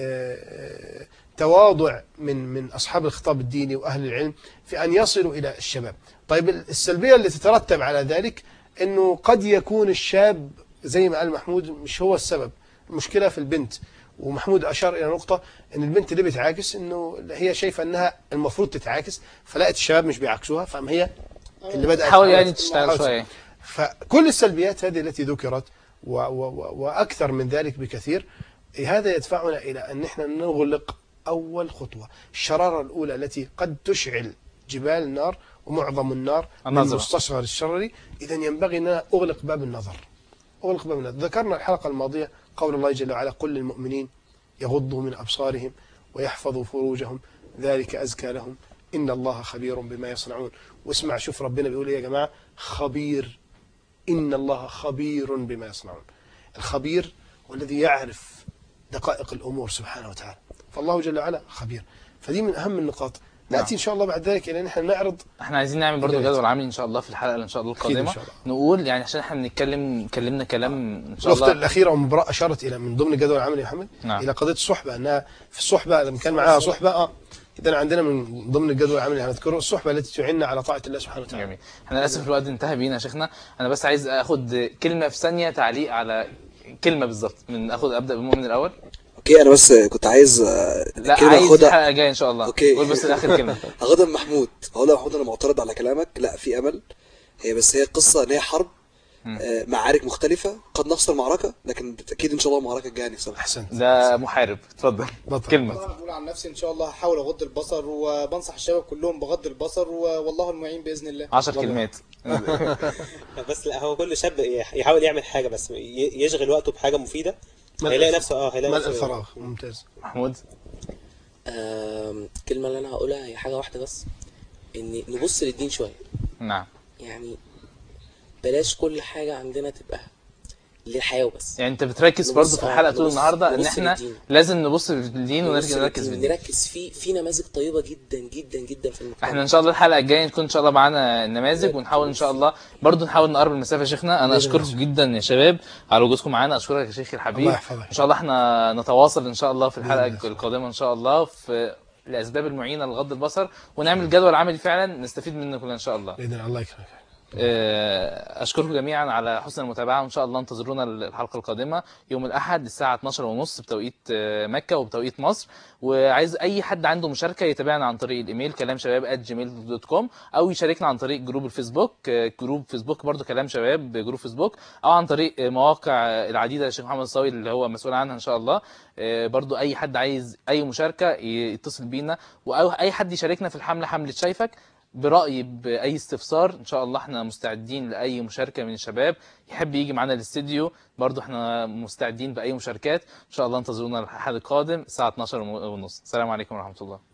آه تواضع من من أصحاب الخطاب الديني وأهل العلم في أن يصلوا إلى الشباب. طيب السلبية اللي تترتب على ذلك أنه قد يكون الشاب زي ما قال محمود مش هو السبب، المشكلة في البنت. ومحمود أشار إلى نقطة أن البنت اللي بتعاكس أنه هي شايفة أنها المفروض تتعاكس، فلقت الشباب مش بيعاكسوها، فهم هي اللي بدأت تحاول يعني تشتغل شوية. فكل السلبيات هذه التي ذكرت و و وأكثر من ذلك بكثير، هذا يدفعنا إلى أن نحن نغلق أول خطوة. الشرارة الأولى التي قد تشعل جبال النار ومعظم النار من مستصغر الشرري، إذا ينبغي أن أغلق باب النظر. أغلق باب النظر. ذكرنا الحلقة الماضية قول الله جل وعلا: قل للمؤمنين يغضوا من أبصارهم ويحفظوا فروجهم ذلك أزكى لهم إن الله خبير بما يصنعون. واسمع شوف ربنا بيقول إيه يا جماعة؟ خبير، إن الله خبير بما يصنعون. الخبير والذي يعرف دقائق الأمور سبحانه وتعالى، فالله جل وعلا خبير. فدي من أهم النقاط. نأتي إن شاء الله بعد ذلك إلى أن احنا نعرض. احنا عايزين نعمل برضو جدول عملي إن شاء الله في الحلقة إن شاء الله القادمة، شاء الله. نقول يعني عشان احنا بنتكلم كلمنا كلام إن شاء الله. النقطة الأخيرة ومبراء أشارت إلى من ضمن الجدول العملي يا محمد، نعم. إلى قضية الصحبة، أنها في الصحبة لما كان معها صحبة اه إذا عندنا من ضمن الجدول العملي هنذكره الصحبة التي تعيننا على طاعة الله سبحانه وتعالى. جميل. احنا للأسف الوقت انتهى بينا يا شيخنا. أنا بس عايز أخد كلمة في ثانية تعليق على كلمة بالظبط. من أخد أبدأ بالمؤمن الأول. اوكي انا بس كنت عايز لا عايز الحلقه جايه ان شاء الله. اوكي قول بس اخر كلمه. هاخدها من محمود. هقول له محمود انا معترض على كلامك، لا في امل. هي بس هي قصه ان هي حرب، آه معارك مختلفه، قد نخسر معركه لكن بالتاكيد ان شاء الله المعركه الجايه نكسبها. احسنت. ده محارب. اتفضل كلمه. انا بقول عن نفسي ان شاء الله هحاول اغض البصر، وبنصح الشباب كلهم بغض البصر، والله المعين باذن الله. عشر كلمات. بس لا هو كل شاب يحاول يعمل حاجه بس يشغل وقته بحاجه مفيده، هيلاقي نفسه اه هيلاقي نفسه الفراغ. ممتاز. محمود. الكلمه اللي انا هقولها هي حاجه واحده بس، ان نبص للدين شويه. نعم. يعني بلاش كل حاجه عندنا تبقى للحياه وبس. يعني انت بتركز برضه في الحلقه طول النهارده ان احنا للدين. لازم نبص للدين ونركز نركز في الدين، نركز فيه. في نماذج طيبه جدا جدا جدا في المجتمع. احنا ان شاء الله الحلقه الجايه نكون ان شاء الله معانا نماذج، ونحاول ان شاء الله برضه نحاول نقرب المسافه يا شيخنا. انا اشكركم جدا يا شباب على وجودكم معانا. اشكرك يا شيخي الحبيب. ان شاء الله احنا نتواصل ان شاء الله في الحلقه القادمه ان شاء الله في الاسباب المعينه لغض البصر، ونعمل جدول عملي فعلا نستفيد منه كلنا ان شاء الله. باذن الله يكرمك. أشكركم جميعا على حسن المتابعة، وإن شاء الله انتظرونا الحلقة القادمة يوم الأحد الساعة اتناشر وثلاثين بتوقيت مكة وبتوقيت مصر. وعايز أي حد عنده مشاركة يتابعنا عن طريق الإيميل كلام شباب آت جيميل دوت كوم، أو يشاركنا عن طريق جروب الفيسبوك، جروب فيسبوك برضو كلام شباب جروب فيسبوك، أو عن طريق مواقع العديدة للشيخ محمد الصاوي اللي هو مسؤول عنها إن شاء الله. برضو أي حد عايز أي مشاركة يتصل بينا، أو أي حد يشاركنا في الحملة حملة شايفك برأي بأي استفسار. إن شاء الله احنا مستعدين لأي مشاركة من الشباب يحب يجي معنا الاستديو، برضو احنا مستعدين بأي مشاركات. إن شاء الله انتظرونا الأحد القادم الساعة اتناشر وثلاثين. السلام عليكم ورحمة الله.